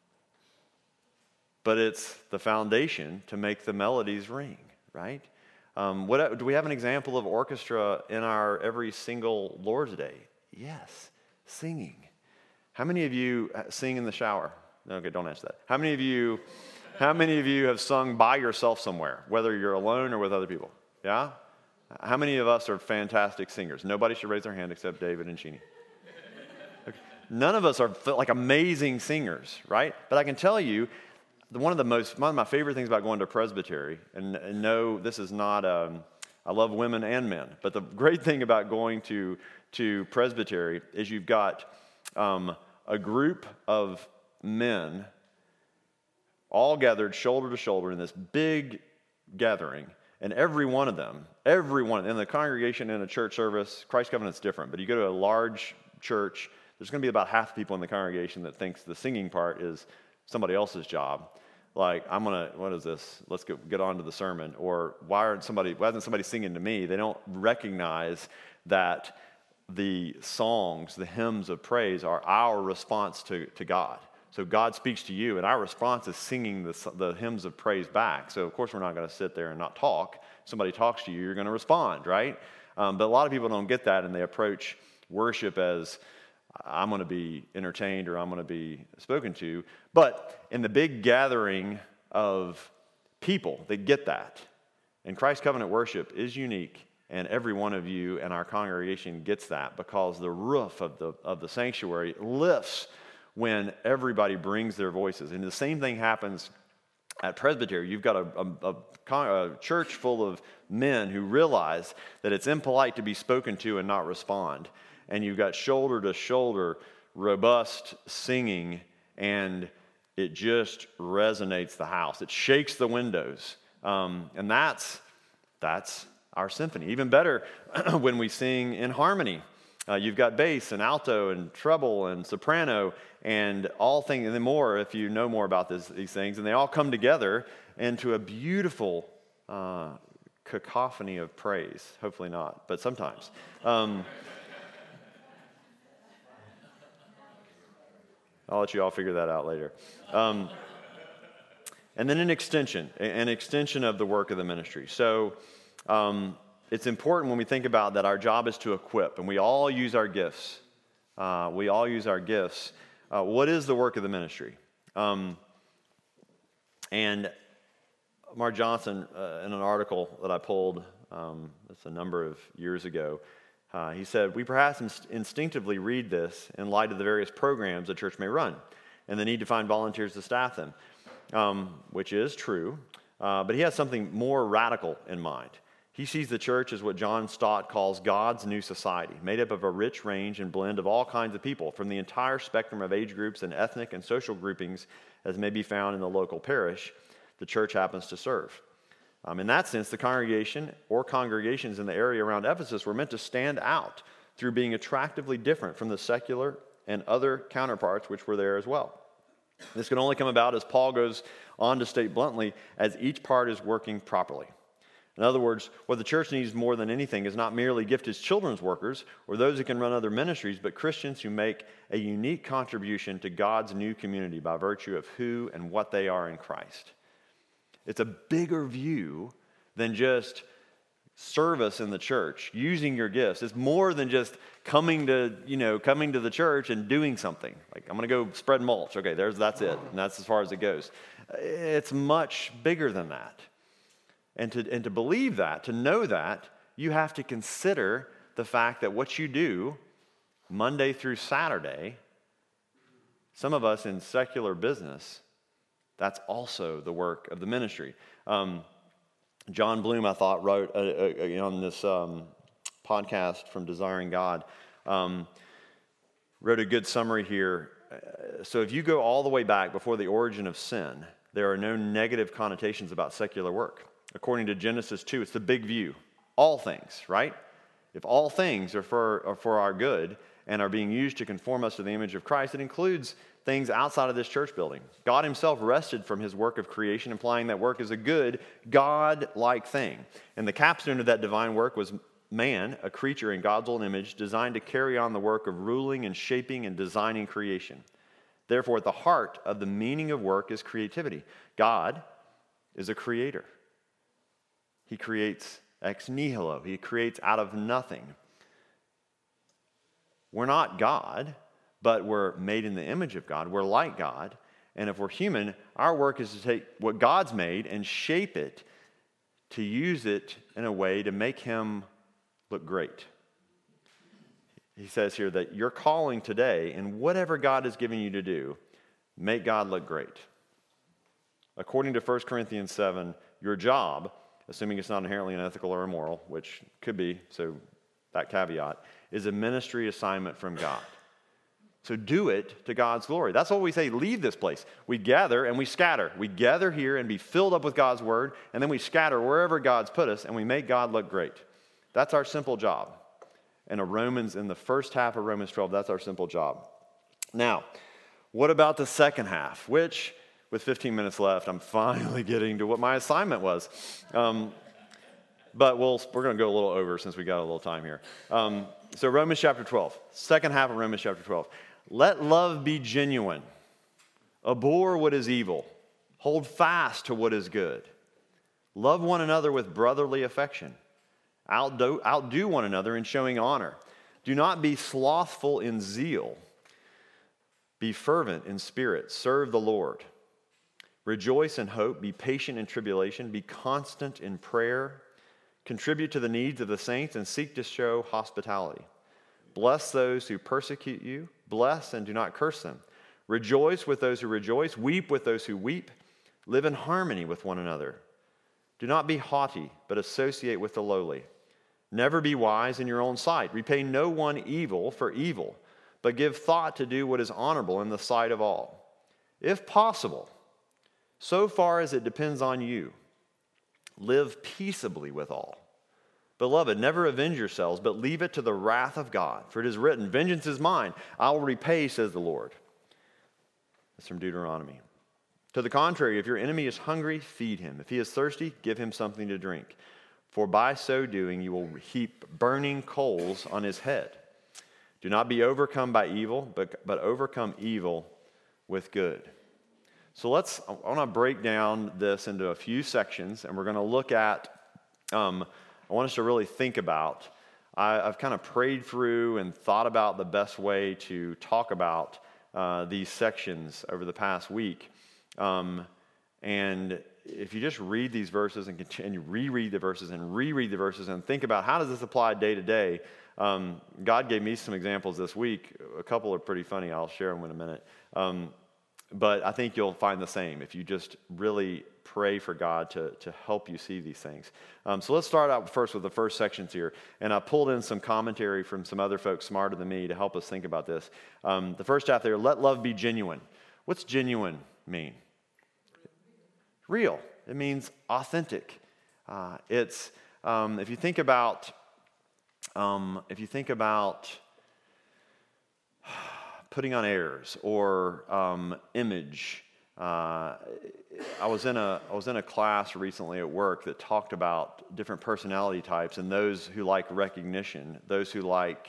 but it's the foundation to make the melodies ring, right? Do we have an example of orchestra in our every single Lord's Day? Yes, singing. How many of you sing in the shower? Okay, don't answer that. How many of you have sung by yourself somewhere, whether you're alone or with other people? Yeah? How many of us are fantastic singers? Nobody should raise their hand except David and Sheenie. Okay. None of us are like amazing singers, right? But I can tell you, one of my favorite things about going to presbytery, and no, this is not, I love women and men, but the great thing about going to presbytery is you've got a group of men all gathered shoulder to shoulder in this big gathering, and every one in the congregation in a church service, Christ Covenant's different, but you go to a large church, there's going to be about half the people in the congregation that thinks the singing part is somebody else's job. Like, what is this? Let's get on to the sermon. Or why isn't somebody singing to me? They don't recognize that the songs, the hymns of praise are our response to God. So God speaks to you, and our response is singing the hymns of praise back. So, of course, we're not going to sit there and not talk. If somebody talks to you, you're going to respond, right? But a lot of people don't get that, and they approach worship as, I'm going to be entertained or I'm going to be spoken to. But in the big gathering of people, they get that. And Christ Covenant worship is unique, and every one of you in our congregation gets that, because the roof of the sanctuary lifts when everybody brings their voices. And the same thing happens at Presbytery. You've got a church full of men who realize that it's impolite to be spoken to and not respond. And you've got shoulder to shoulder, robust singing, and it just resonates the house. It shakes the windows. And that's our symphony. Even better when we sing in harmony. You've got bass and alto and treble and soprano and all things, and then more if you know more about these things. And they all come together into a beautiful cacophony of praise. Hopefully not, but sometimes. I'll let you all figure that out later. And then an extension of the work of the ministry. So it's important when we think about that our job is to equip, and we all use our gifts. What is the work of the ministry? And Mark Johnson, in an article that I pulled, that's a number of years ago, he said, we perhaps instinctively read this in light of the various programs the church may run and the need to find volunteers to staff them, which is true, but he has something more radical in mind. He sees the church as what John Stott calls God's new society, made up of a rich range and blend of all kinds of people from the entire spectrum of age groups and ethnic and social groupings as may be found in the local parish the church happens to serve. In that sense, the congregation or congregations in the area around Ephesus were meant to stand out through being attractively different from the secular and other counterparts which were there as well. This can only come about, as Paul goes on to state bluntly, as each part is working properly. In other words, what the church needs more than anything is not merely gifted children's workers or those who can run other ministries, but Christians who make a unique contribution to God's new community by virtue of who and what they are in Christ. It's a bigger view than just service in the church, using your gifts. It's more than just coming to the church and doing something. Like, I'm going to go spread mulch. Okay, that's it. And that's as far as it goes. It's much bigger than that. And to believe that, to know that, you have to consider the fact that what you do Monday through Saturday, some of us in secular business, that's also the work of the ministry. John Bloom, I thought, wrote on this podcast from Desiring God, wrote a good summary here. So if you go all the way back before the origin of sin, there are no negative connotations about secular work. According to Genesis 2, it's the big view. All things, right? If all things are for our good and are being used to conform us to the image of Christ, it includes things outside of this church building. God himself rested from his work of creation, implying that work is a good, God-like thing. And the capstone of that divine work was man, a creature in God's own image, designed to carry on the work of ruling and shaping and designing creation. Therefore, at the heart of the meaning of work is creativity. God is a creator. He creates ex nihilo. He creates out of nothing. We're not God, but we're made in the image of God. We're like God. And if we're human, our work is to take what God's made and shape it to use it in a way to make him look great. He says here that your calling today, and whatever God has given you to do, make God look great. According to 1 Corinthians 7, your job, assuming it's not inherently unethical or immoral, which could be, so that caveat, is a ministry assignment from God. So do it to God's glory. That's what we say, leave this place. We gather and we scatter. We gather here and be filled up with God's word, and then we scatter wherever God's put us, and we make God look great. That's our simple job. And in the first half of Romans 12, that's our simple job. Now, what about the second half? Which, with 15 minutes left, I'm finally getting to what my assignment was. But we're going to go a little over since we got a little time here. So Romans chapter 12, second half of Romans chapter 12. Let love be genuine. Abhor what is evil. Hold fast to what is good. Love one another with brotherly affection. Outdo one another in showing honor. Do not be slothful in zeal. Be fervent in spirit. Serve the Lord. Rejoice in hope. Be patient in tribulation. Be constant in prayer. Contribute to the needs of the saints and seek to show hospitality. Bless those who persecute you. Bless and do not curse them. Rejoice with those who rejoice. Weep with those who weep. Live in harmony with one another. Do not be haughty, but associate with the lowly. Never be wise in your own sight. Repay no one evil for evil, but give thought to do what is honorable in the sight of all. If possible, so far as it depends on you, live peaceably with all. Beloved, never avenge yourselves, but leave it to the wrath of God. For it is written, vengeance is mine, I will repay, says the Lord. That's from Deuteronomy. To the contrary, if your enemy is hungry, feed him. If he is thirsty, give him something to drink. For by so doing, you will heap burning coals on his head. Do not be overcome by evil, but overcome evil with good. So I want to break down this into a few sections, and we're going to look at, I want us to really think about, I've kind of prayed through and thought about the best way to talk about these sections over the past week. And if you just read these verses and continue reread the verses and think about how does this apply day to day, God gave me some examples this week. A couple are pretty funny. I'll share them in a minute. But I think you'll find the same if you just really pray for God to help you see these things. So let's start out first with the first sections here. And I pulled in some commentary from some other folks smarter than me to help us think about this. The first half there, let love be genuine. What's genuine mean? Real. It means authentic. It's if you think about putting on airs or image. I was in a class recently at work that talked about different personality types and those who like recognition, those who like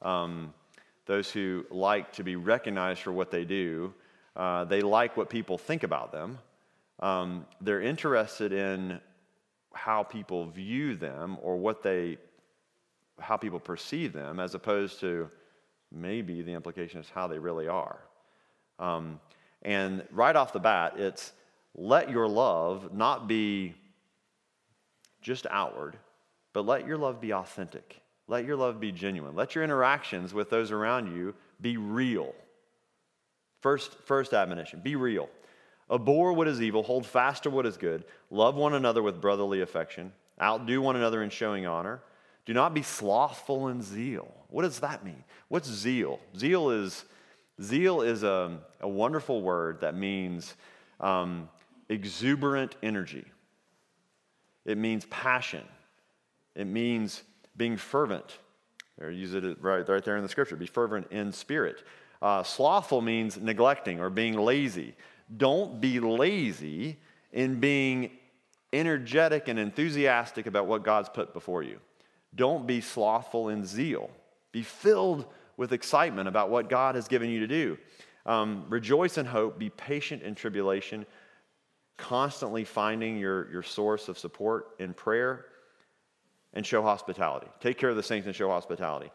to be recognized for what they do. They like what people think about them. They're interested in how people view them or how people perceive them, as opposed to maybe the implication is how they really are. And right off the bat, it's let your love not be just outward, but let your love be authentic. Let your love be genuine. Let your interactions with those around you be real. First admonition, be real. Abhor what is evil, hold fast to what is good, love one another with brotherly affection, outdo one another in showing honor. Do not be slothful in zeal. What does that mean? What's zeal? Zeal is a wonderful word that means exuberant energy. It means passion. It means being fervent. There, use it right there in the scripture. Be fervent in spirit. Slothful means neglecting or being lazy. Don't be lazy in being energetic and enthusiastic about what God's put before you. Don't be slothful in zeal. Be filled with excitement about what God has given you to do. Rejoice in hope. Be patient in tribulation. Constantly finding your source of support in prayer. And show hospitality. Take care of the saints and show hospitality.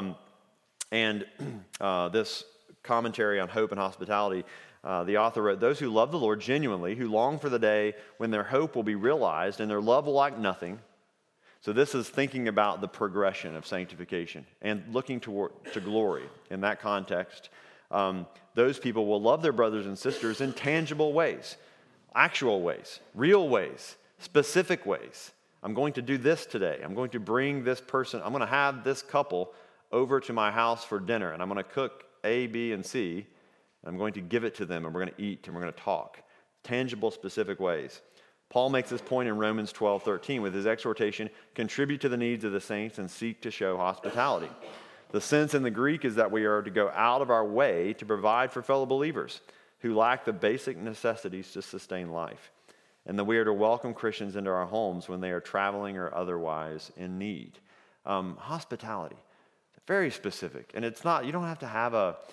This commentary on hope and hospitality, the author wrote, those who love the Lord genuinely, who long for the day when their hope will be realized and their love will lack nothing. So this is thinking about the progression of sanctification and looking to glory in that context. Those people will love their brothers and sisters in tangible ways, actual ways, real ways, specific ways. I'm going to do this today. I'm going to bring this person, I'm going to have this couple over to my house for dinner, and I'm going to cook A, B, and C. I'm going to give it to them, and we're going to eat, and we're going to talk. Tangible, specific ways. Paul makes this point in Romans 12:13 with his exhortation, contribute to the needs of the saints and seek to show hospitality. The sense in the Greek is that we are to go out of our way to provide for fellow believers who lack the basic necessities to sustain life, and that we are to welcome Christians into our homes when they are traveling or otherwise in need. Hospitality, very specific, and it's not. You don't have to have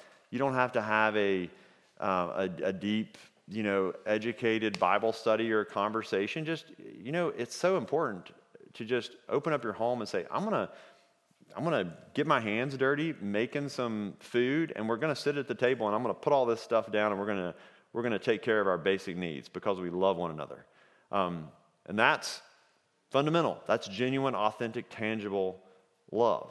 a deep, educated Bible study or conversation. Just, it's so important to just open up your home and say, I'm gonna get my hands dirty making some food, and we're gonna sit at the table, and I'm gonna put all this stuff down, and we're gonna take care of our basic needs because we love one another. And that's fundamental. That's genuine, authentic, tangible love.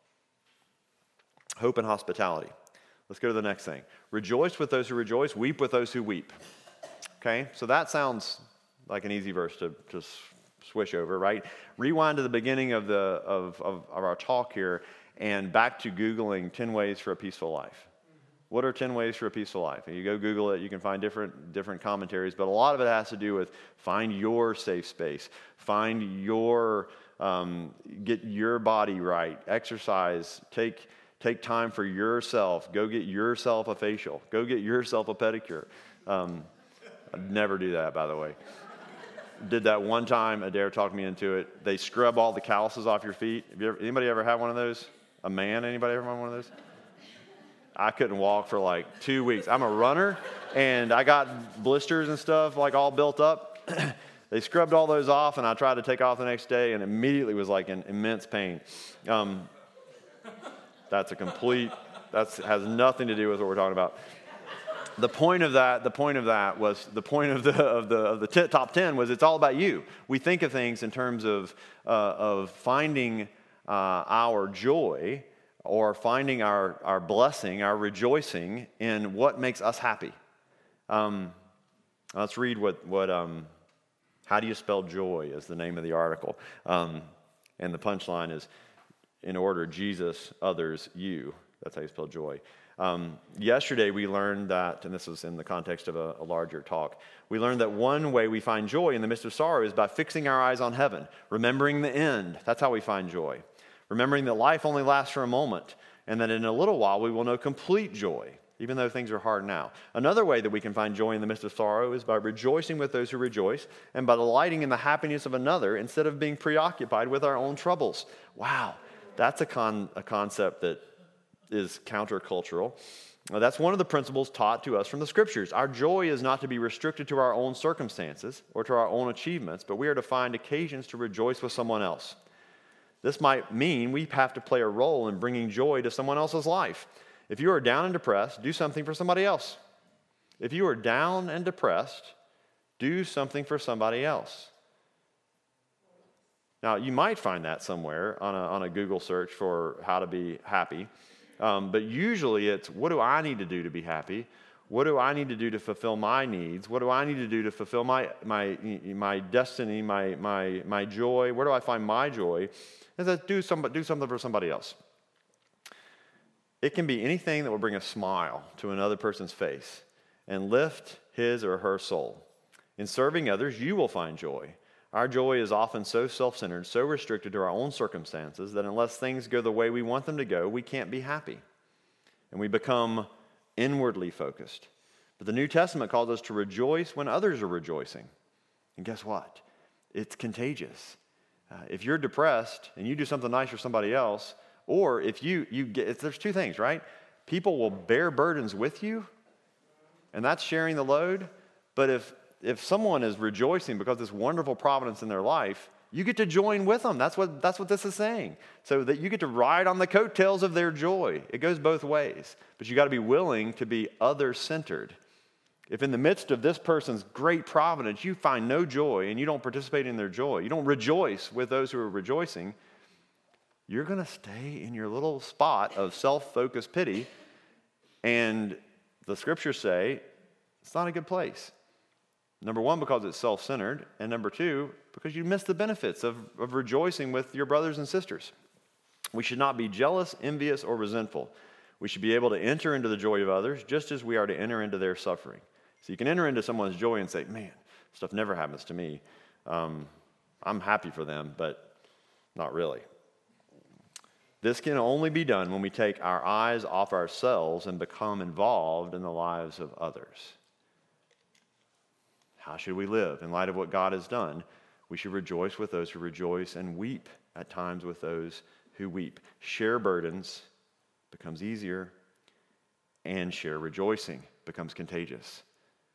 Hope and hospitality. Let's go to the next thing. Rejoice with those who rejoice, weep with those who weep. Okay, so that sounds like an easy verse to swish over, right? Rewind to the beginning of our talk here and back to Googling 10 ways for a peaceful life. What are 10 ways for a peaceful life? And you go Google it, you can find different commentaries, but a lot of it has to do with find your safe space, find your, get your body right, exercise, take time for yourself. Go get yourself a facial. Go get yourself a pedicure. I'd never do that, by the way. Did that one time. Adair talked me into it. They scrub all the calluses off your feet. Anybody ever have one of those? A man? Anybody ever have one of those? I couldn't walk for like 2 weeks. I'm a runner, and I got blisters and stuff like all built up. They scrubbed all those off, and I tried to take off the next day, and immediately was like in immense pain. That has nothing to do with what we're talking about. The point of the top 10 was it's all about you. We think of things in terms of finding our joy or finding our blessing, our rejoicing in what makes us happy. Let's read what how do you spell joy is the name of the article. And the punchline is, in order, Jesus, others, you. That's how you spell joy. Yesterday we learned that, and this was in the context of a larger talk, we learned that one way we find joy in the midst of sorrow is by fixing our eyes on heaven, remembering the end. That's how we find joy. Remembering that life only lasts for a moment, and that in a little while we will know complete joy, even though things are hard now. Another way that we can find joy in the midst of sorrow is by rejoicing with those who rejoice, and by delighting in the happiness of another instead of being preoccupied with our own troubles. Wow, that's a concept that is countercultural. That's one of the principles taught to us from the Scriptures. Our joy is not to be restricted to our own circumstances or to our own achievements, but we are to find occasions to rejoice with someone else. This might mean we have to play a role in bringing joy to someone else's life. If you are down and depressed, do something for somebody else. If you are down and depressed, do something for somebody else. Now, you might find that somewhere on a Google search for how to be happy. But usually it's, what do I need to do to be happy? What do I need to do to fulfill my needs? What do I need to do to fulfill my destiny, my joy? Where do I find my joy? Is that do something for somebody else. It can be anything that will bring a smile to another person's face and lift his or her soul. In serving others, you will find joy. Our joy is often so self-centered, so restricted to our own circumstances that unless things go the way we want them to go, we can't be happy. And we become inwardly focused. But the New Testament calls us to rejoice when others are rejoicing. And guess what? It's contagious. If you're depressed and you do something nice for somebody else, or if you get, there's two things, right? People will bear burdens with you, and that's sharing the load. But if someone is rejoicing because this wonderful providence in their life, you get to join with them. That's what this is saying. So that you get to ride on the coattails of their joy. It goes both ways. But you got to be willing to be other-centered. If in the midst of this person's great providence you find no joy and you don't participate in their joy, you don't rejoice with those who are rejoicing, you're going to stay in your little spot of self-focused pity. And the Scriptures say it's not a good place. Number one, because it's self-centered, and number two, because you miss the benefits of rejoicing with your brothers and sisters. We should not be jealous, envious, or resentful. We should be able to enter into the joy of others just as we are to enter into their suffering. So you can enter into someone's joy and say, man, stuff never happens to me. I'm happy for them, but not really. This can only be done when we take our eyes off ourselves and become involved in the lives of others. How should we live? In light of what God has done, we should rejoice with those who rejoice and weep at times with those who weep. Share burdens becomes easier, and share rejoicing becomes contagious.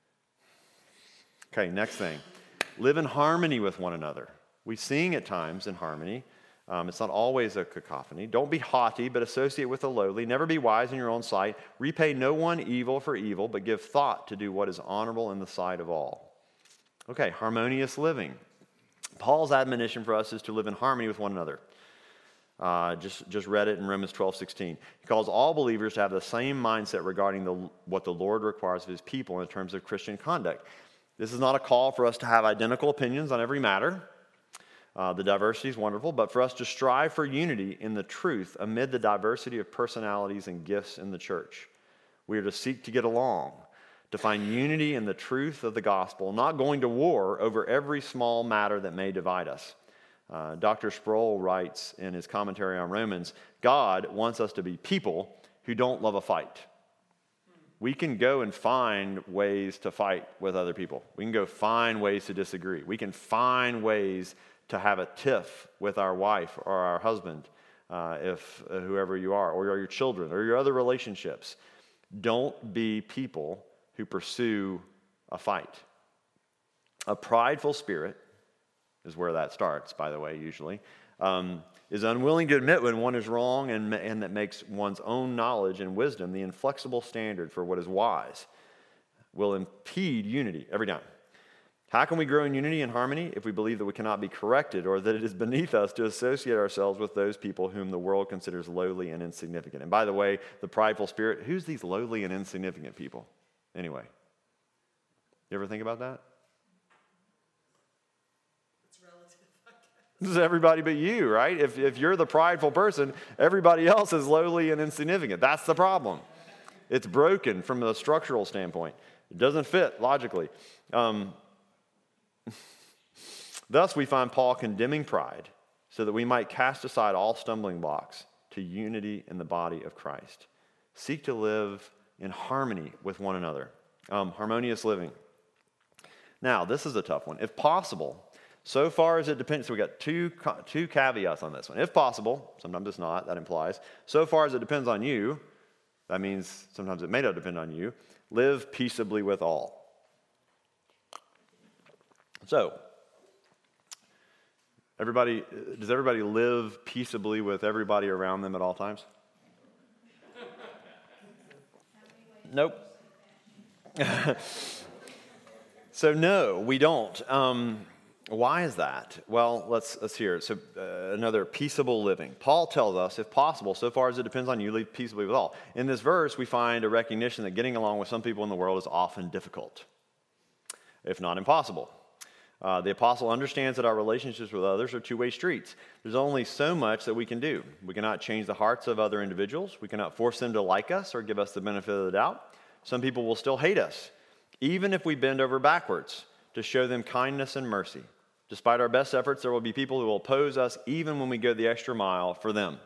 Okay, next thing. Live in harmony with one another. We sing at times in harmony. It's not always a cacophony. Don't be haughty, but associate with the lowly. Never be wise in your own sight. Repay no one evil for evil, but give thought to do what is honorable in the sight of all. Okay, harmonious living. Paul's admonition for us is to live in harmony with one another. Just read it in Romans 12:16. He calls all believers to have the same mindset regarding what the Lord requires of his people in terms of Christian conduct. This is not a call for us to have identical opinions on every matter. The diversity is wonderful, but for us to strive for unity in the truth amid the diversity of personalities and gifts in the church. We are to seek to get along, to find unity in the truth of the gospel, not going to war over every small matter that may divide us. Dr. Sproul writes in his commentary on Romans, God wants us to be people who don't love a fight. We can go and find ways to fight with other people. We can go find ways to disagree. We can find ways to have a tiff with our wife or our husband, if whoever you are, or your children, or your other relationships. Don't be people who pursue a fight. A prideful spirit is where that starts, by the way, usually, is unwilling to admit when one is wrong and that makes one's own knowledge and wisdom the inflexible standard for what is wise, will impede unity every time. How can we grow in unity and harmony if we believe that we cannot be corrected or that it is beneath us to associate ourselves with those people whom the world considers lowly and insignificant? And by the way, the prideful spirit, who's these lowly and insignificant people? Anyway, you ever think about that? It's relative, I guess. This is everybody but you, right? If you're the prideful person, everybody else is lowly and insignificant. That's the problem. It's broken from a structural standpoint. It doesn't fit logically. Thus, we find Paul condemning pride so that we might cast aside all stumbling blocks to unity in the body of Christ. Seek to live in harmony with one another. Harmonious living. Now, this is a tough one. If possible, so far as it depends, so we got two caveats on this one. If possible, sometimes it's not, that implies. So far as it depends on you, that means sometimes it may not depend on you. Live peaceably with all. So, does everybody live peaceably with everybody around them at all times? Nope. So no, we don't. Why is that? Well, let's hear it. So another peaceable living. Paul tells us, if possible, so far as it depends on you, live peaceably with all. In this verse, we find a recognition that getting along with some people in the world is often difficult, if not impossible. The apostle understands that our relationships with others are two-way streets. There's only so much that we can do. We cannot change the hearts of other individuals. We cannot force them to like us or give us the benefit of the doubt. Some people will still hate us, even if we bend over backwards to show them kindness and mercy. Despite our best efforts, there will be people who will oppose us even when we go the extra mile for them.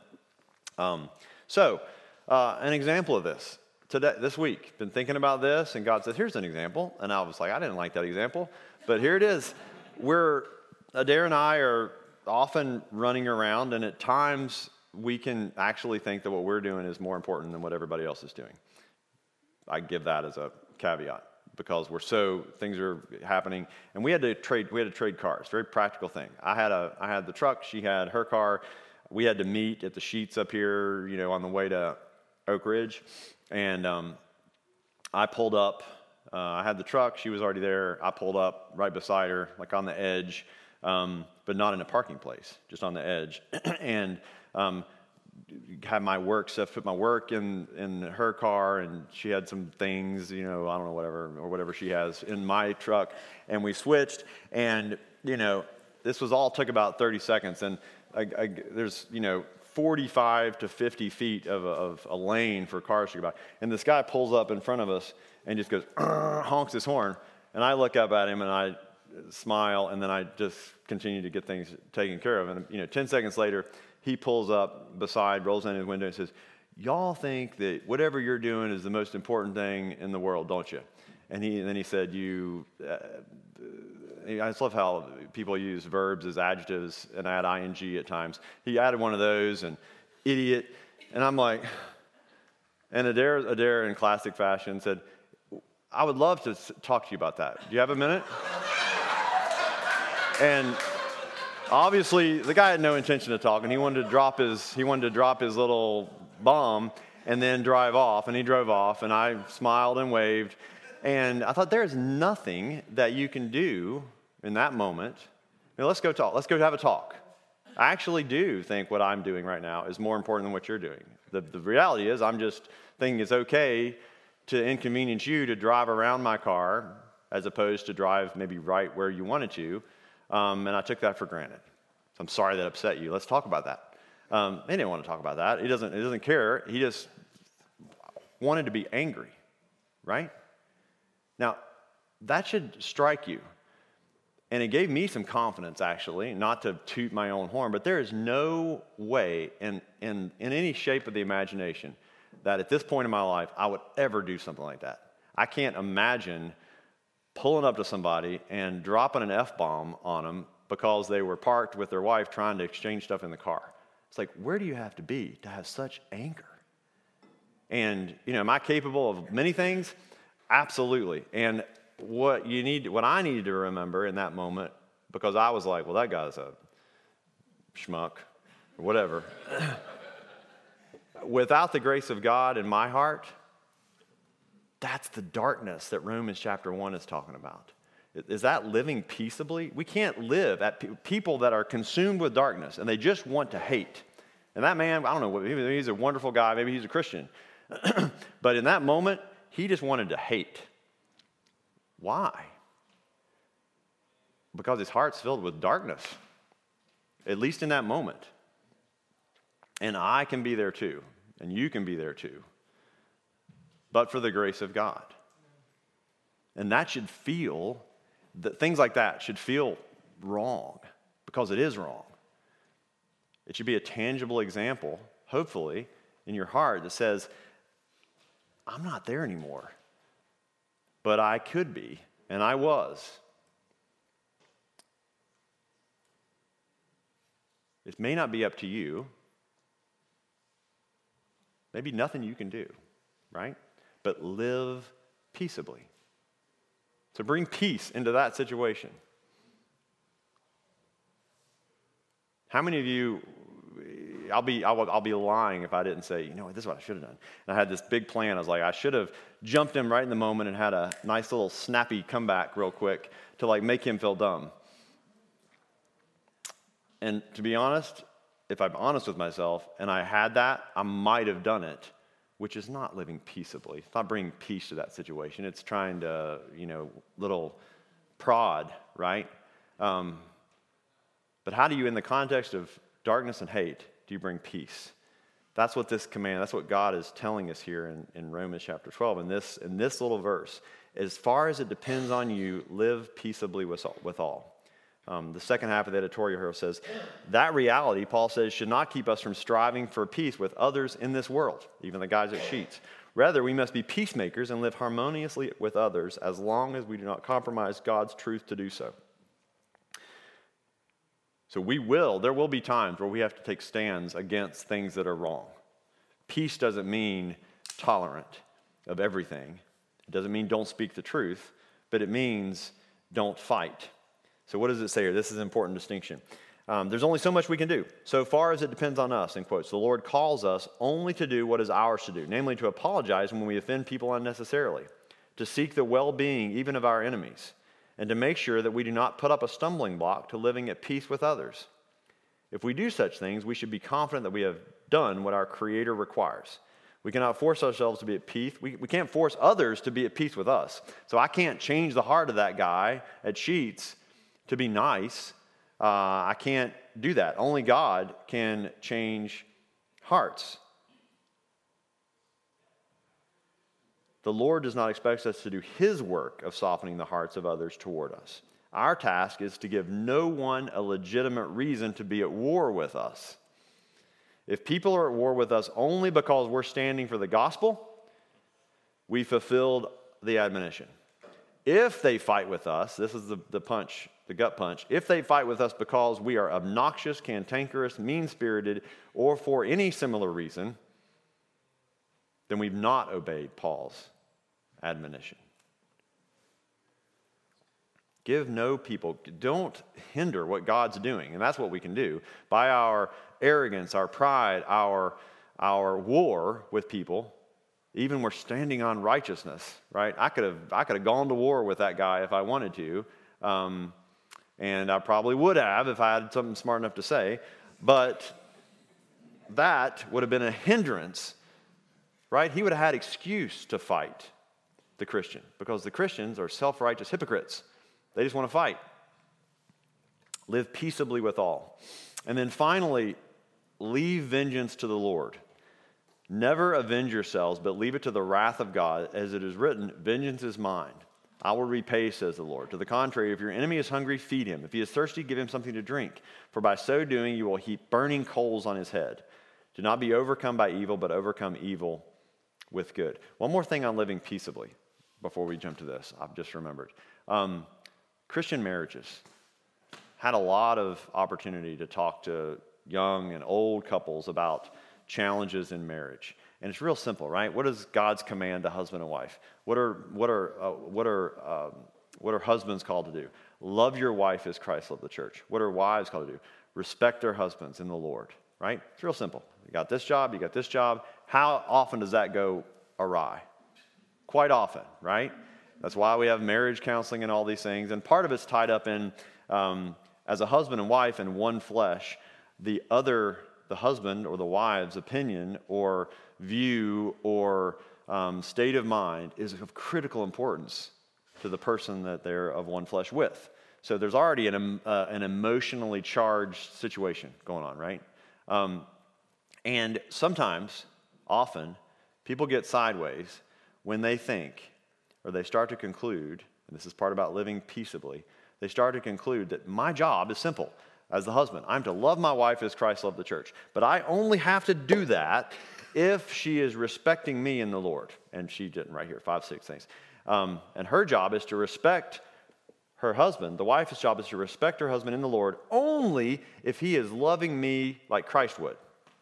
An example of this. This week, been thinking about this, and God said, here's an example. And I was like, I didn't like that example, but here it is. Adair and I are often running around, and at times we can actually think that what we're doing is more important than what everybody else is doing. I give that as a caveat because things are happening, and we had to trade cars. Very practical thing. I had the truck, she had her car. We had to meet at the Sheets up here, on the way to Oak Ridge. And I pulled up. I had the truck. She was already there. I pulled up right beside her, like on the edge, but not in a parking place, just on the edge. And had my work stuff, put my work in her car, and she had some things, I don't know, whatever she has in my truck. And we switched, and, this took about 30 seconds. And there's, 45 to 50 feet of a lane for cars to go by. And this guy pulls up in front of us and just goes, honks his horn. And I look up at him and I smile, and then I just continue to get things taken care of. And, 10 seconds later, he pulls up beside, rolls down his window and says, y'all think that whatever you're doing is the most important thing in the world, don't you? And then he said, I just love how people use verbs as adjectives and add ing at times. He added one of those, and idiot. And I'm like, and Adair in classic fashion said, I would love to talk to you about that. Do you have a minute? And obviously, the guy had no intention of talking. He wanted to drop his little bomb and then drive off. And he drove off, and I smiled and waved. And I thought, there's nothing that you can do in that moment. Let's go talk. Let's go have a talk. I actually do think what I'm doing right now is more important than what you're doing. The reality is, I'm just thinking it's okay to inconvenience you to drive around my car as opposed to drive maybe right where you wanted to. And I took that for granted. So I'm sorry that upset you. Let's talk about that. He didn't want to talk about that. He doesn't care. He just wanted to be angry, right? Now, that should strike you. And it gave me some confidence, actually, not to toot my own horn, but there is no way in any shape of the imagination that at this point in my life I would ever do something like that. I can't imagine pulling up to somebody and dropping an F-bomb on them because they were parked with their wife trying to exchange stuff in the car. It's like, where do you have to be to have such anger? And, am I capable of many things? Absolutely. And what I needed to remember in that moment, because I was like, well, that guy's a schmuck, or whatever. Without the grace of God in my heart, that's the darkness that Romans chapter 1 is talking about. Is that living peaceably? We can't live at people that are consumed with darkness, and they just want to hate. And that man, I don't know, maybe he's a wonderful guy, maybe he's a Christian. But in that moment, he just wanted to hate. Why? Because his heart's filled with darkness. at least in that moment. And I can be there too, and you can be there too, but for the grace of God. And that should feel, things like that should feel wrong, because it is wrong. It should be a tangible example, hopefully, in your heart that says, I'm not there anymore, but I could be, and I was. It may not be up to you. Maybe nothing you can do, right? But live peaceably. So bring peace into that situation. How many of you, I'll be lying if I didn't say, you know what, this is what I should have done. And I had this big plan. I was like, I should have jumped him right in the moment and had a nice little snappy comeback real quick to like make him feel dumb. And to be honest, if I'm honest with myself and I had that, I might have done it, which is not living peaceably. It's not bringing peace to that situation. It's trying to, little prod, right? But how do you, in the context of darkness and hate, do you bring peace? That's what this command, that's what God is telling us here in Romans chapter 12. In this little verse, as far as it depends on you, live peaceably with all. The second half of the editorial here says, that reality, Paul says, should not keep us from striving for peace with others in this world, even the guys at Sheets. Rather, we must be peacemakers and live harmoniously with others as long as we do not compromise God's truth to do so. So there will be times where we have to take stands against things that are wrong. Peace doesn't mean tolerant of everything. It doesn't mean don't speak the truth, but it means don't fight. So what does it say here? This is an important distinction. There's only so much we can do, so far as it depends on us, in quotes. The Lord calls us only to do what is ours to do, namely to apologize when we offend people unnecessarily, to seek the well-being even of our enemies, and to make sure that we do not put up a stumbling block to living at peace with others. If we do such things, we should be confident that we have done what our Creator requires. We cannot force ourselves to be at peace. We can't force others to be at peace with us. So I can't change the heart of that guy at Sheets to be nice. I can't do that. Only God can change hearts. The Lord does not expect us to do His work of softening the hearts of others toward us. Our task is to give no one a legitimate reason to be at war with us. If people are at war with us only because we're standing for the gospel, we fulfilled the admonition. If they fight with us, this is the gut punch, if they fight with us because we are obnoxious, cantankerous, mean-spirited, or for any similar reason, then we've not obeyed Paul's admonition. Don't hinder what God's doing, and that's what we can do by our arrogance, our pride, our war with people. Even we're standing on righteousness, right? I could have gone to war with that guy if I wanted to, and I probably would have if I had something smart enough to say, but that would have been a hindrance, right? He would have had excuse to fight the Christian, because the Christians are self-righteous hypocrites. They just want to fight. Live peaceably with all. And then finally, leave vengeance to the Lord. Never avenge yourselves, but leave it to the wrath of God, as it is written, vengeance is mine. I will repay, says the Lord. To the contrary, if your enemy is hungry, feed him. If he is thirsty, give him something to drink. For by so doing, you will heap burning coals on his head. Do not be overcome by evil, but overcome evil with good. One more thing on living peaceably before we jump to this. I've just remembered. Christian marriages. Had a lot of opportunity to talk to young and old couples about challenges in marriage. And it's real simple, right? What is God's command to husband and wife? What are husbands called to do? Love your wife as Christ loved the church. What are wives called to do? Respect their husbands in the Lord, right? It's real simple. You got this job, you got this job. How often does that go awry? Quite often, right? That's why we have marriage counseling and all these things. And part of it's tied up in, as a husband and wife in one flesh, the husband or the wife's opinion or view or state of mind is of critical importance to the person that they're of one flesh with. So there's already an emotionally charged situation going on, right? And sometimes, often, people get sideways when they think, or they start to conclude, and this is part about living peaceably, they start to conclude that my job is simple. As the husband, I'm to love my wife as Christ loved the church. But I only have to do that if she is respecting me in the Lord. And she didn't right here, 5, 6 things. And her job is to respect her husband. The wife's job is to respect her husband in the Lord only if he is loving me like Christ would.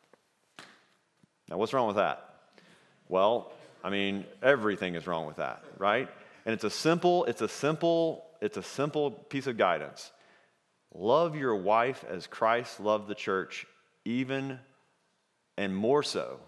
Now, what's wrong with that? Well, I mean, everything is wrong with that, right? And it's a simple piece of guidance. Love your wife as Christ loved the church, even and more so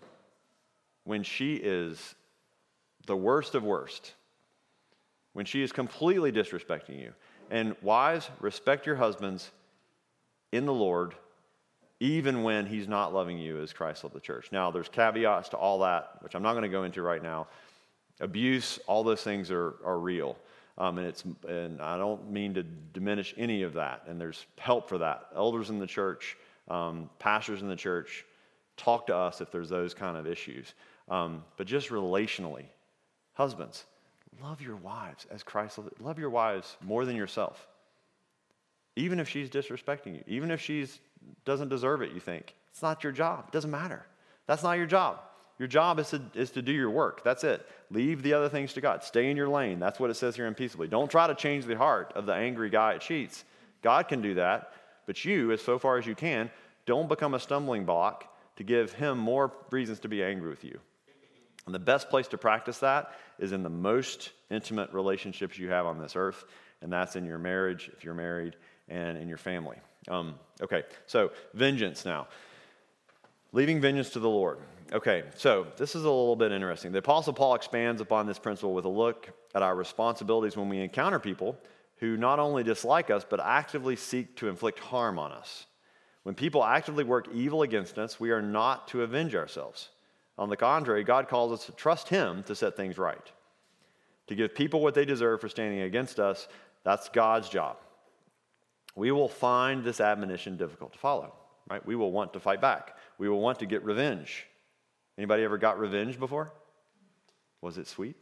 when she is the worst of worst, when she is completely disrespecting you. And wives, respect your husbands in the Lord, even when he's not loving you as Christ loved the church. Now, there's caveats to all that, which I'm not going to go into right now. Abuse, all those things are real. And I don't mean to diminish any of that. And there's help for that. Elders in the church, pastors in the church, talk to us if there's those kind of issues. But just relationally, husbands, love your wives as Christ loved. Love your wives more than yourself. Even if she's disrespecting you, even if she doesn't deserve it, you think. It's not your job. It doesn't matter. That's not your job. Your job is to do your work. That's it. Leave the other things to God. Stay in your lane. That's what it says here in Peaceably. Don't try to change the heart of the angry guy at Sheetz. God can do that, but you, as so far as you can, don't become a stumbling block to give him more reasons to be angry with you. And the best place to practice that is in the most intimate relationships you have on this earth, and that's in your marriage, if you're married, and in your family. Okay, so vengeance now. Leaving vengeance to the Lord. Okay, so this is a little bit interesting. The Apostle Paul expands upon this principle with a look at our responsibilities when we encounter people who not only dislike us, but actively seek to inflict harm on us. When people actively work evil against us, we are not to avenge ourselves. On the contrary, God calls us to trust him to set things right. To give people what they deserve for standing against us, that's God's job. We will find this admonition difficult to follow, right? We will want to fight back. We will want to get revenge. Anybody ever got revenge before? Was it sweet?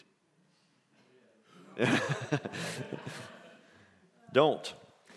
Don't.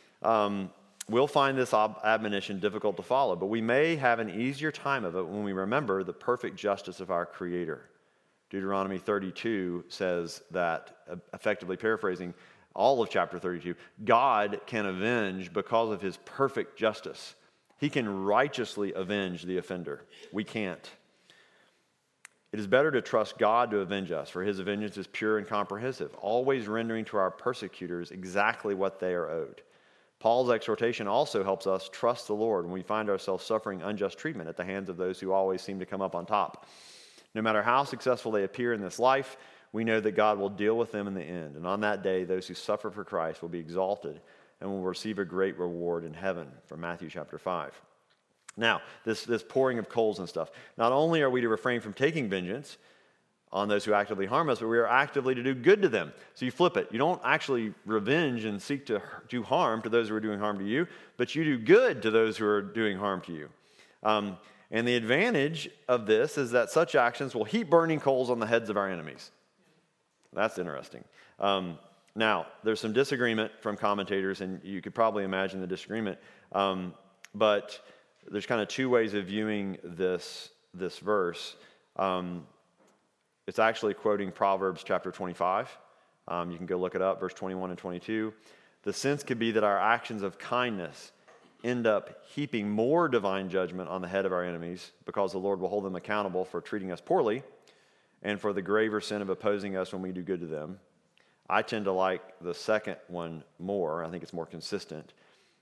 We'll find this admonition difficult to follow, but we may have an easier time of it when we remember the perfect justice of our Creator. Deuteronomy 32 says that, effectively paraphrasing all of chapter 32, God can avenge because of his perfect justice. He can righteously avenge the offender. We can't. It is better to trust God to avenge us, for his vengeance is pure and comprehensive, always rendering to our persecutors exactly what they are owed. Paul's exhortation also helps us trust the Lord when we find ourselves suffering unjust treatment at the hands of those who always seem to come up on top. No matter how successful they appear in this life, we know that God will deal with them in the end. And on that day, those who suffer for Christ will be exalted and will receive a great reward in heaven, from Matthew chapter 5. Now, this pouring of coals and stuff. Not only are we to refrain from taking vengeance on those who actively harm us, but we are actively to do good to them. So you flip it. You don't actually revenge and seek to do harm to those who are doing harm to you, but you do good to those who are doing harm to you. And the advantage of this is that such actions will heap burning coals on the heads of our enemies. That's interesting. Now, there's some disagreement from commentators, and you could probably imagine the disagreement, but there's kind of two ways of viewing this verse. It's actually quoting Proverbs chapter 25. You can go look it up, verse 21 and 22. The sense could be that our actions of kindness end up heaping more divine judgment on the head of our enemies, because the Lord will hold them accountable for treating us poorly and for the graver sin of opposing us when we do good to them. I tend to like the second one more. I think it's more consistent.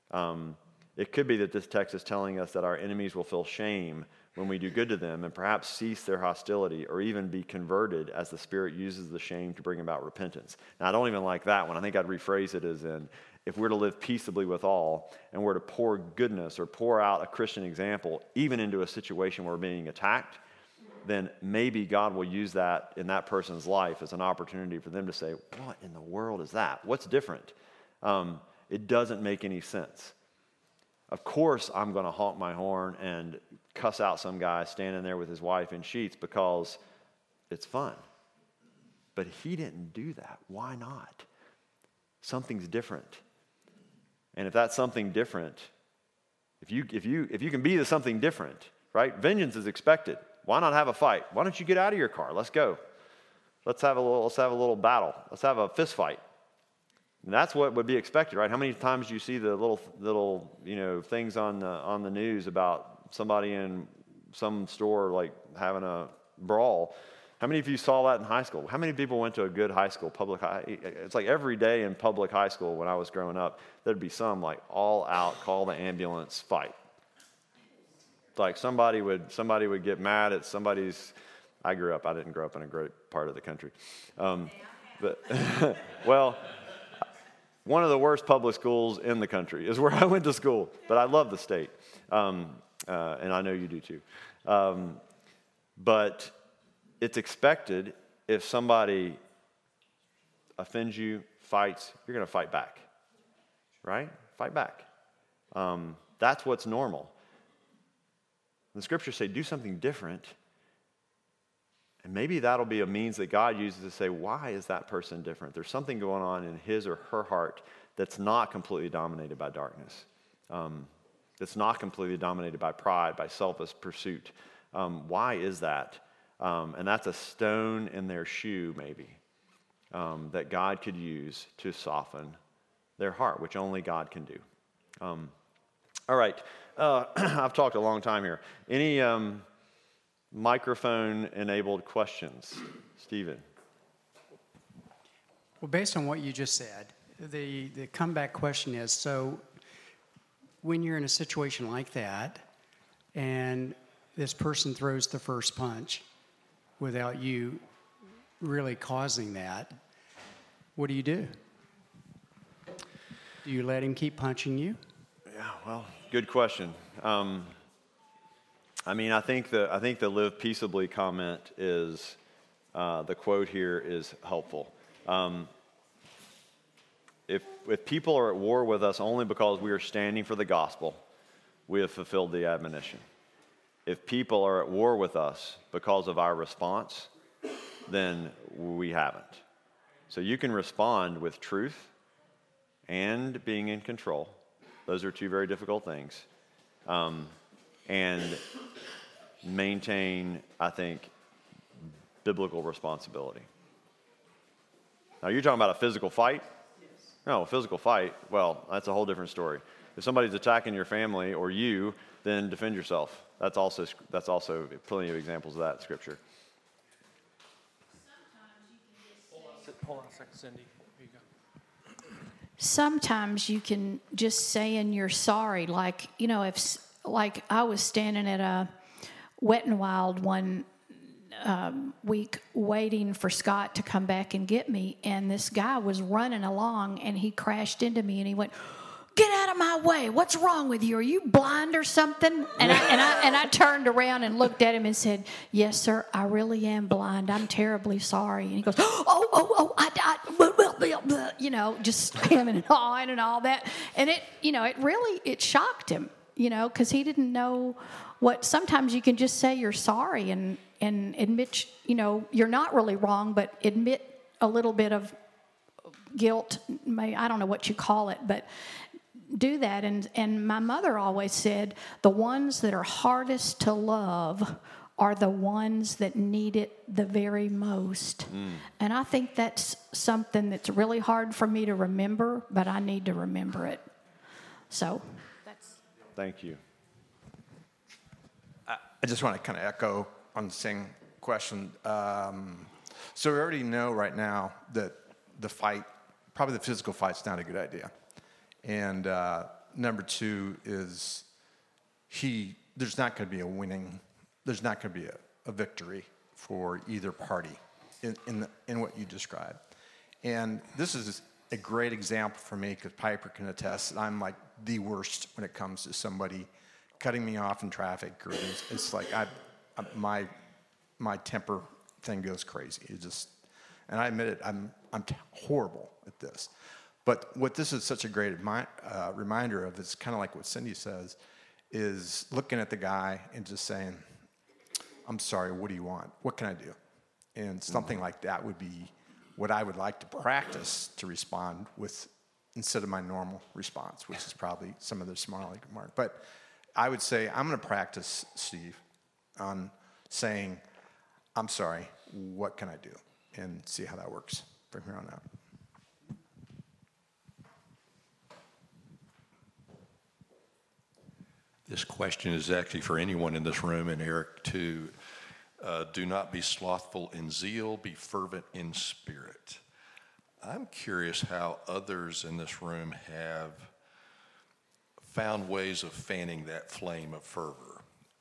It could be that this text is telling us that our enemies will feel shame when we do good to them and perhaps cease their hostility or even be converted as the Spirit uses the shame to bring about repentance. Now, I don't even like that one. I think I'd rephrase it as in, if we're to live peaceably with all and we're to pour goodness or pour out a Christian example even into a situation where we're being attacked, then maybe God will use that in that person's life as an opportunity for them to say, what in the world is that? What's different? It doesn't make any sense. Of course, I'm going to honk my horn and cuss out some guy standing there with his wife in sheets because it's fun. But he didn't do that. Why not? Something's different. And if that's something different, if you can be the something different, right? Vengeance is expected. Why not have a fight? Why don't you get out of your car? Let's go. Let's have a little battle. Let's have a fist fight. And that's what would be expected, right? How many times do you see the little things on the news about somebody in some store like having a brawl? How many of you saw that in high school? How many people went to a good high school, public high? It's like every day in public high school when I was growing up, there'd be some like all out, call the ambulance fight. Like somebody would get mad at somebody's. I didn't grow up in a great part of the country, but well. One of the worst public schools in the country is where I went to school, but I love the state, and I know you do too. But it's expected if somebody offends you, fights, you're going to fight back, right? Fight back. That's what's normal. The scriptures say do something different, and maybe that'll be a means that God uses to say, why is that person different? There's something going on in his or her heart that's not completely dominated by darkness. That's not completely dominated by pride, by selfish pursuit. Why is that? And that's a stone in their shoe, maybe, that God could use to soften their heart, which only God can do. All right. I've talked a long time here. Any microphone-enabled questions? Stephen. Well, based on what you just said, the comeback question is, so when you're in a situation like that and this person throws the first punch without you really causing that, what do you do? Do you let him keep punching you? Yeah, well, good question. I think the live peaceably comment is, the quote here is helpful. If people are at war with us only because we are standing for the gospel, we have fulfilled the admonition. If people are at war with us because of our response, then we haven't. So you can respond with truth and being in control. Those are two very difficult things. And maintain, I think, biblical responsibility. Now, you're talking about a physical fight? Yes. No, a physical fight, well, that's a whole different story. If somebody's attacking your family or you, then defend yourself. That's also plenty of examples of that in Scripture. Hold on a second, Cindy. Here you go. Sometimes you can just saying you're sorry, like, if I was standing at a Wet n Wild one week waiting for Scott to come back and get me, and this guy was running along and he crashed into me and he went, "Get out of my way. What's wrong with you? Are you blind or something?" And I turned around and looked at him and said, "Yes, sir, I really am blind. I'm terribly sorry." And he goes, just hemming and hawing and all that. And it shocked him, because he didn't know what. Sometimes you can just say you're sorry and admit, you're not really wrong, but admit a little bit of guilt. I don't know what you call it, but do that. And my mother always said, the ones that are hardest to love are the ones that need it the very most. And I think that's something that's really hard for me to remember, but I need to remember it. So that's... Thank you. I just want to kind of echo on the same question. So we already know right now that the fight, probably the physical fight's not a good idea. And number two is there's not going to be a winning, there's not going to be a victory for either party in what you described. And this is a great example for me because Piper can attest that I'm like the worst when it comes to somebody cutting me off in traffic. Or it's like my temper thing goes crazy. And I admit it, I'm horrible at this. But what this is such a great reminder of, it's kind of like what Cindy says, is looking at the guy and just saying, I'm sorry, what do you want? What can I do? And something like that would be what I would like to practice to respond with instead of my normal response, which is probably some of the smart remark. But I would say I'm going to practice, Steve, on saying, I'm sorry, what can I do? And see how that works from here on out. This question is actually for anyone in this room, and Eric too. Do not be slothful in zeal, be fervent in spirit. I'm curious how others in this room have found ways of fanning that flame of fervor.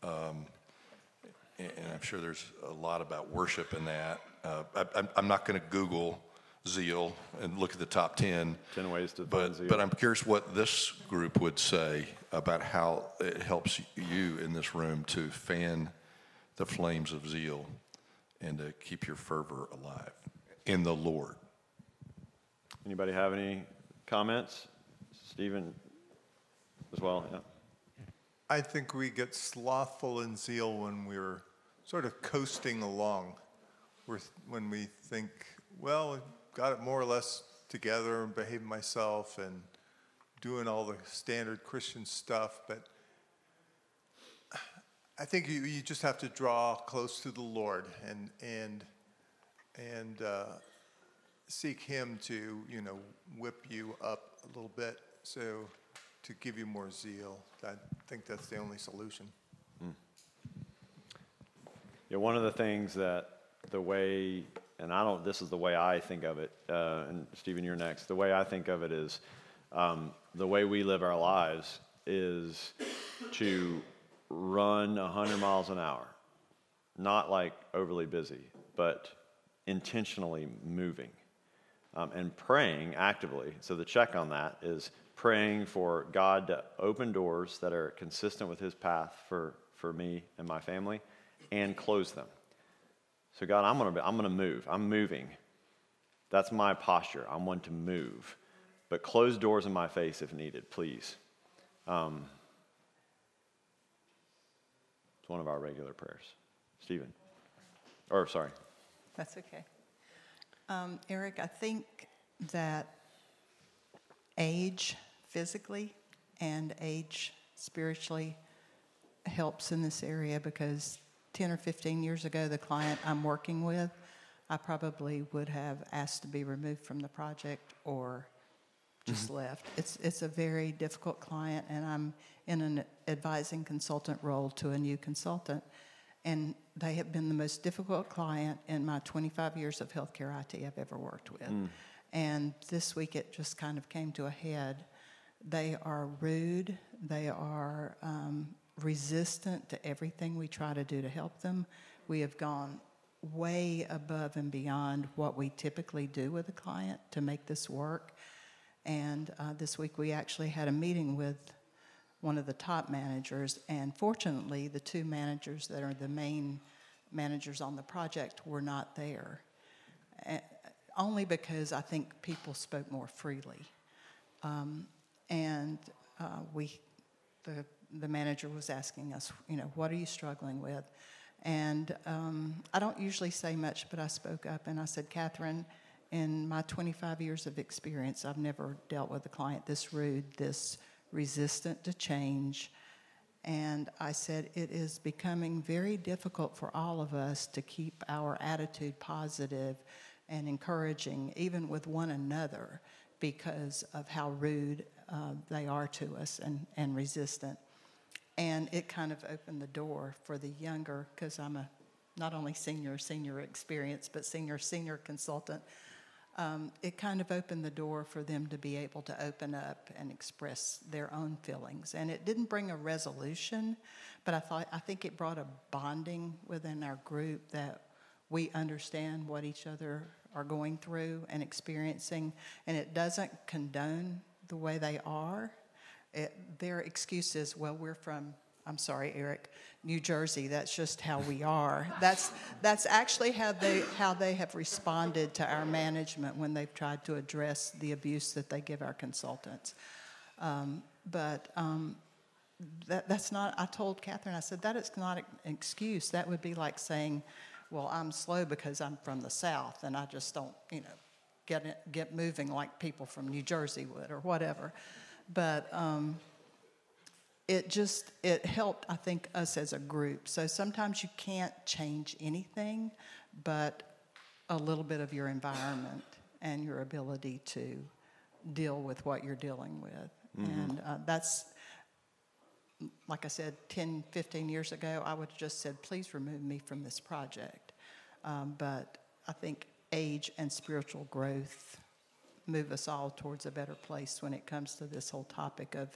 And I'm sure there's a lot about worship in that. I'm not going to Google zeal and look at the top 10. 10 ways to find zeal. But I'm curious what this group would say about how it helps you in this room to fan the flames of zeal and to keep your fervor alive in the Lord. Anybody have any comments? Stephen as well, yeah. I think we get slothful in zeal when we're sort of coasting along, when we think, well, I've got it more or less together and behaving myself and doing all the standard Christian stuff, but I think you just have to draw close to the Lord and seek Him to, whip you up a little bit, so to give you more zeal. I think that's the only solution. Yeah, one of the things that this is the way I think of it, and Stephen, you're next. The way I think of it is the way we live our lives is to run 100 miles an hour, not like overly busy, but intentionally moving and praying actively. So the check on that is praying for God to open doors that are consistent with His path for me and my family, and close them. So God, I'm gonna move. I'm moving. That's my posture. I'm one to move, but close doors in my face if needed, please. It's one of our regular prayers. Stephen. Sorry. That's okay. Eric, I think that age physically and age spiritually helps in this area, because 10 or 15 years ago, the client I'm working with, I probably would have asked to be removed from the project or just left. It's a very difficult client, and I'm in an advising consultant role to a new consultant, and they have been the most difficult client in my 25 years of healthcare IT I've ever worked with. And this week it just kind of came to a head. They are rude. They are resistant to everything we try to do to help them. We have gone way above and beyond what we typically do with a client to make this work. And this week we actually had a meeting with one of the top managers, and fortunately the two managers that are the main managers on the project were not there, only because I think people spoke more freely. The manager was asking us, what are you struggling with? And I don't usually say much, but I spoke up and I said, Catherine, in my 25 years of experience, I've never dealt with a client this rude, this resistant to change. And I said, it is becoming very difficult for all of us to keep our attitude positive and encouraging, even with one another, because of how rude they are to us and resistant. And it kind of opened the door for the younger, because I'm a not only senior experience, but senior consultant. It kind of opened the door for them to be able to open up and express their own feelings. And it didn't bring a resolution, but I think it brought a bonding within our group that we understand what each other are going through and experiencing, and it doesn't condone the way they are. Their excuse is, well, we're from I'm sorry, Eric, New Jersey. That's just how we are. That's actually how they have responded to our management when they've tried to address the abuse that they give our consultants. That's not. I told Catherine, I said, that is not an excuse. That would be like saying, well, I'm slow because I'm from the South and I just don't, get moving like people from New Jersey would or whatever. But it helped, I think, us as a group. So sometimes you can't change anything, but a little bit of your environment and your ability to deal with what you're dealing with. And that's, like I said, 10, 15 years ago, I would have just said, please remove me from this project. But I think age and spiritual growth move us all towards a better place when it comes to this whole topic of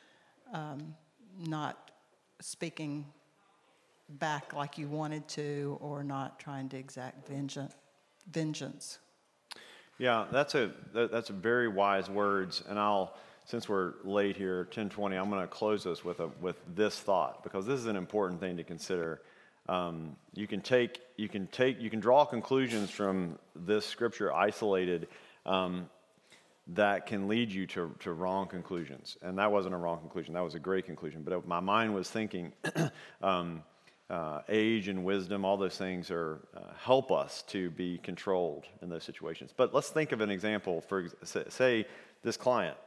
not speaking back like you wanted to, or not trying to exact vengeance. Yeah, that's a very wise words, and since we're late here, 10:20, I'm going to close this with this thought, because this is an important thing to consider. You can draw conclusions from this scripture isolated that can lead you to wrong conclusions. And that wasn't a wrong conclusion. That was a great conclusion. But my mind was thinking age and wisdom, all those things help us to be controlled in those situations. But let's think of an example. For say this client,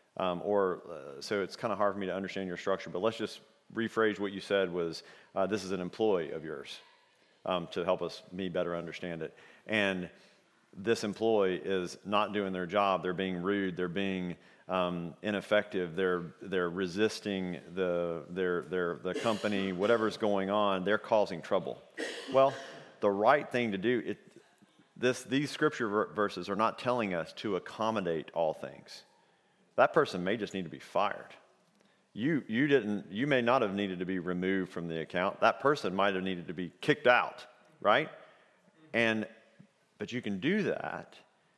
so it's kind of hard for me to understand your structure, but let's just rephrase what you said was, this is an employee of yours, to help me better understand it. And this employee is not doing their job. They're being rude. They're being ineffective. They're resisting the company. Whatever's going on, they're causing trouble. Well, the right thing to do. These scripture verses are not telling us to accommodate all things. That person may just need to be fired. You may not have needed to be removed from the account. That person might have needed to be kicked out, right? But you can do that.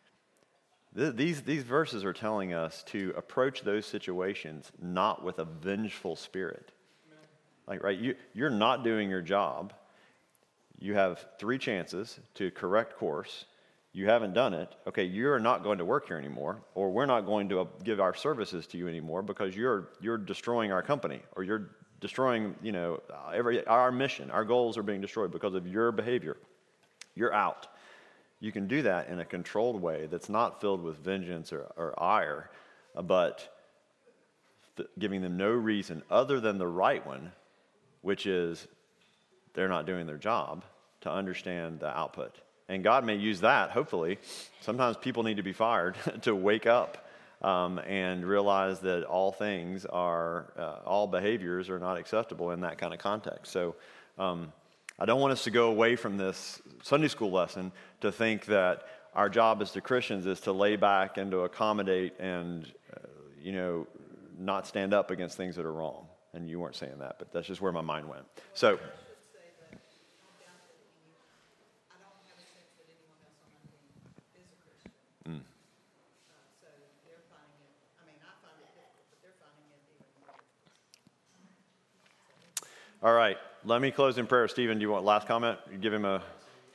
These verses are telling us to approach those situations not with a vengeful spirit. Like, right, you're not doing your job. You have 3 chances to correct course. You haven't done it. Okay, you're not going to work here anymore, or we're not going to give our services to you anymore because you're destroying our company, or you're destroying, our mission. Our goals are being destroyed because of your behavior. You're out. You can do that in a controlled way that's not filled with vengeance or ire, but giving them no reason other than the right one, which is they're not doing their job, to understand the output. And God may use that, hopefully. Sometimes people need to be fired to wake up and realize that all behaviors are not acceptable in that kind of context. So I don't want us to go away from this Sunday school lesson to think that our job as the Christians is to lay back and to accommodate and, not stand up against things that are wrong. And you weren't saying that, but that's just where my mind went. So. All right, let me close in prayer. Stephen, do you want last comment? Give him a...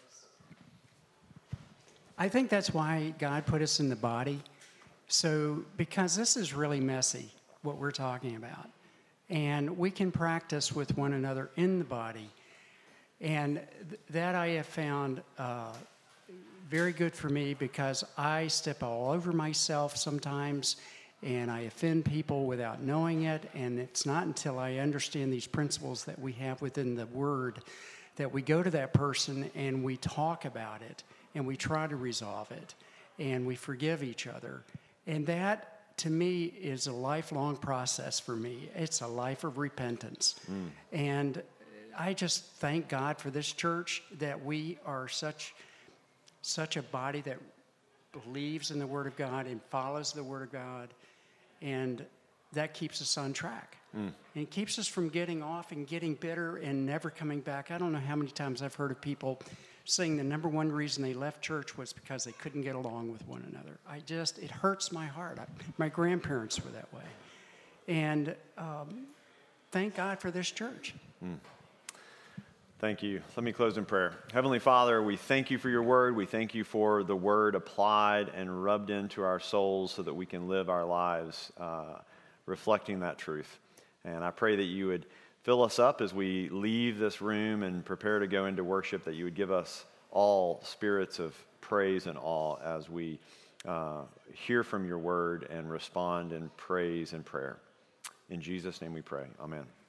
I think that's why God put us in the body. So, because this is really messy, what we're talking about. And we can practice with one another in the body. And that I have found very good for me, because I step all over myself sometimes, and I offend people without knowing it. And it's not until I understand these principles that we have within the Word that we go to that person and we talk about it and we try to resolve it and we forgive each other. And that, to me, is a lifelong process for me. It's a life of repentance. And I just thank God for this church, that we are such a body that believes in the Word of God and follows the Word of God. And that keeps us on track. And it keeps us from getting off and getting bitter and never coming back. I don't know how many times I've heard of people saying the number one reason they left church was because they couldn't get along with one another. It hurts my heart. My grandparents were that way. And thank God for this church. Thank you. Let me close in prayer. Heavenly Father, we thank you for your word. We thank you for the word applied and rubbed into our souls so that we can live our lives reflecting that truth. And I pray that you would fill us up as we leave this room and prepare to go into worship, that you would give us all spirits of praise and awe as we hear from your word and respond in praise and prayer. In Jesus' name we pray. Amen.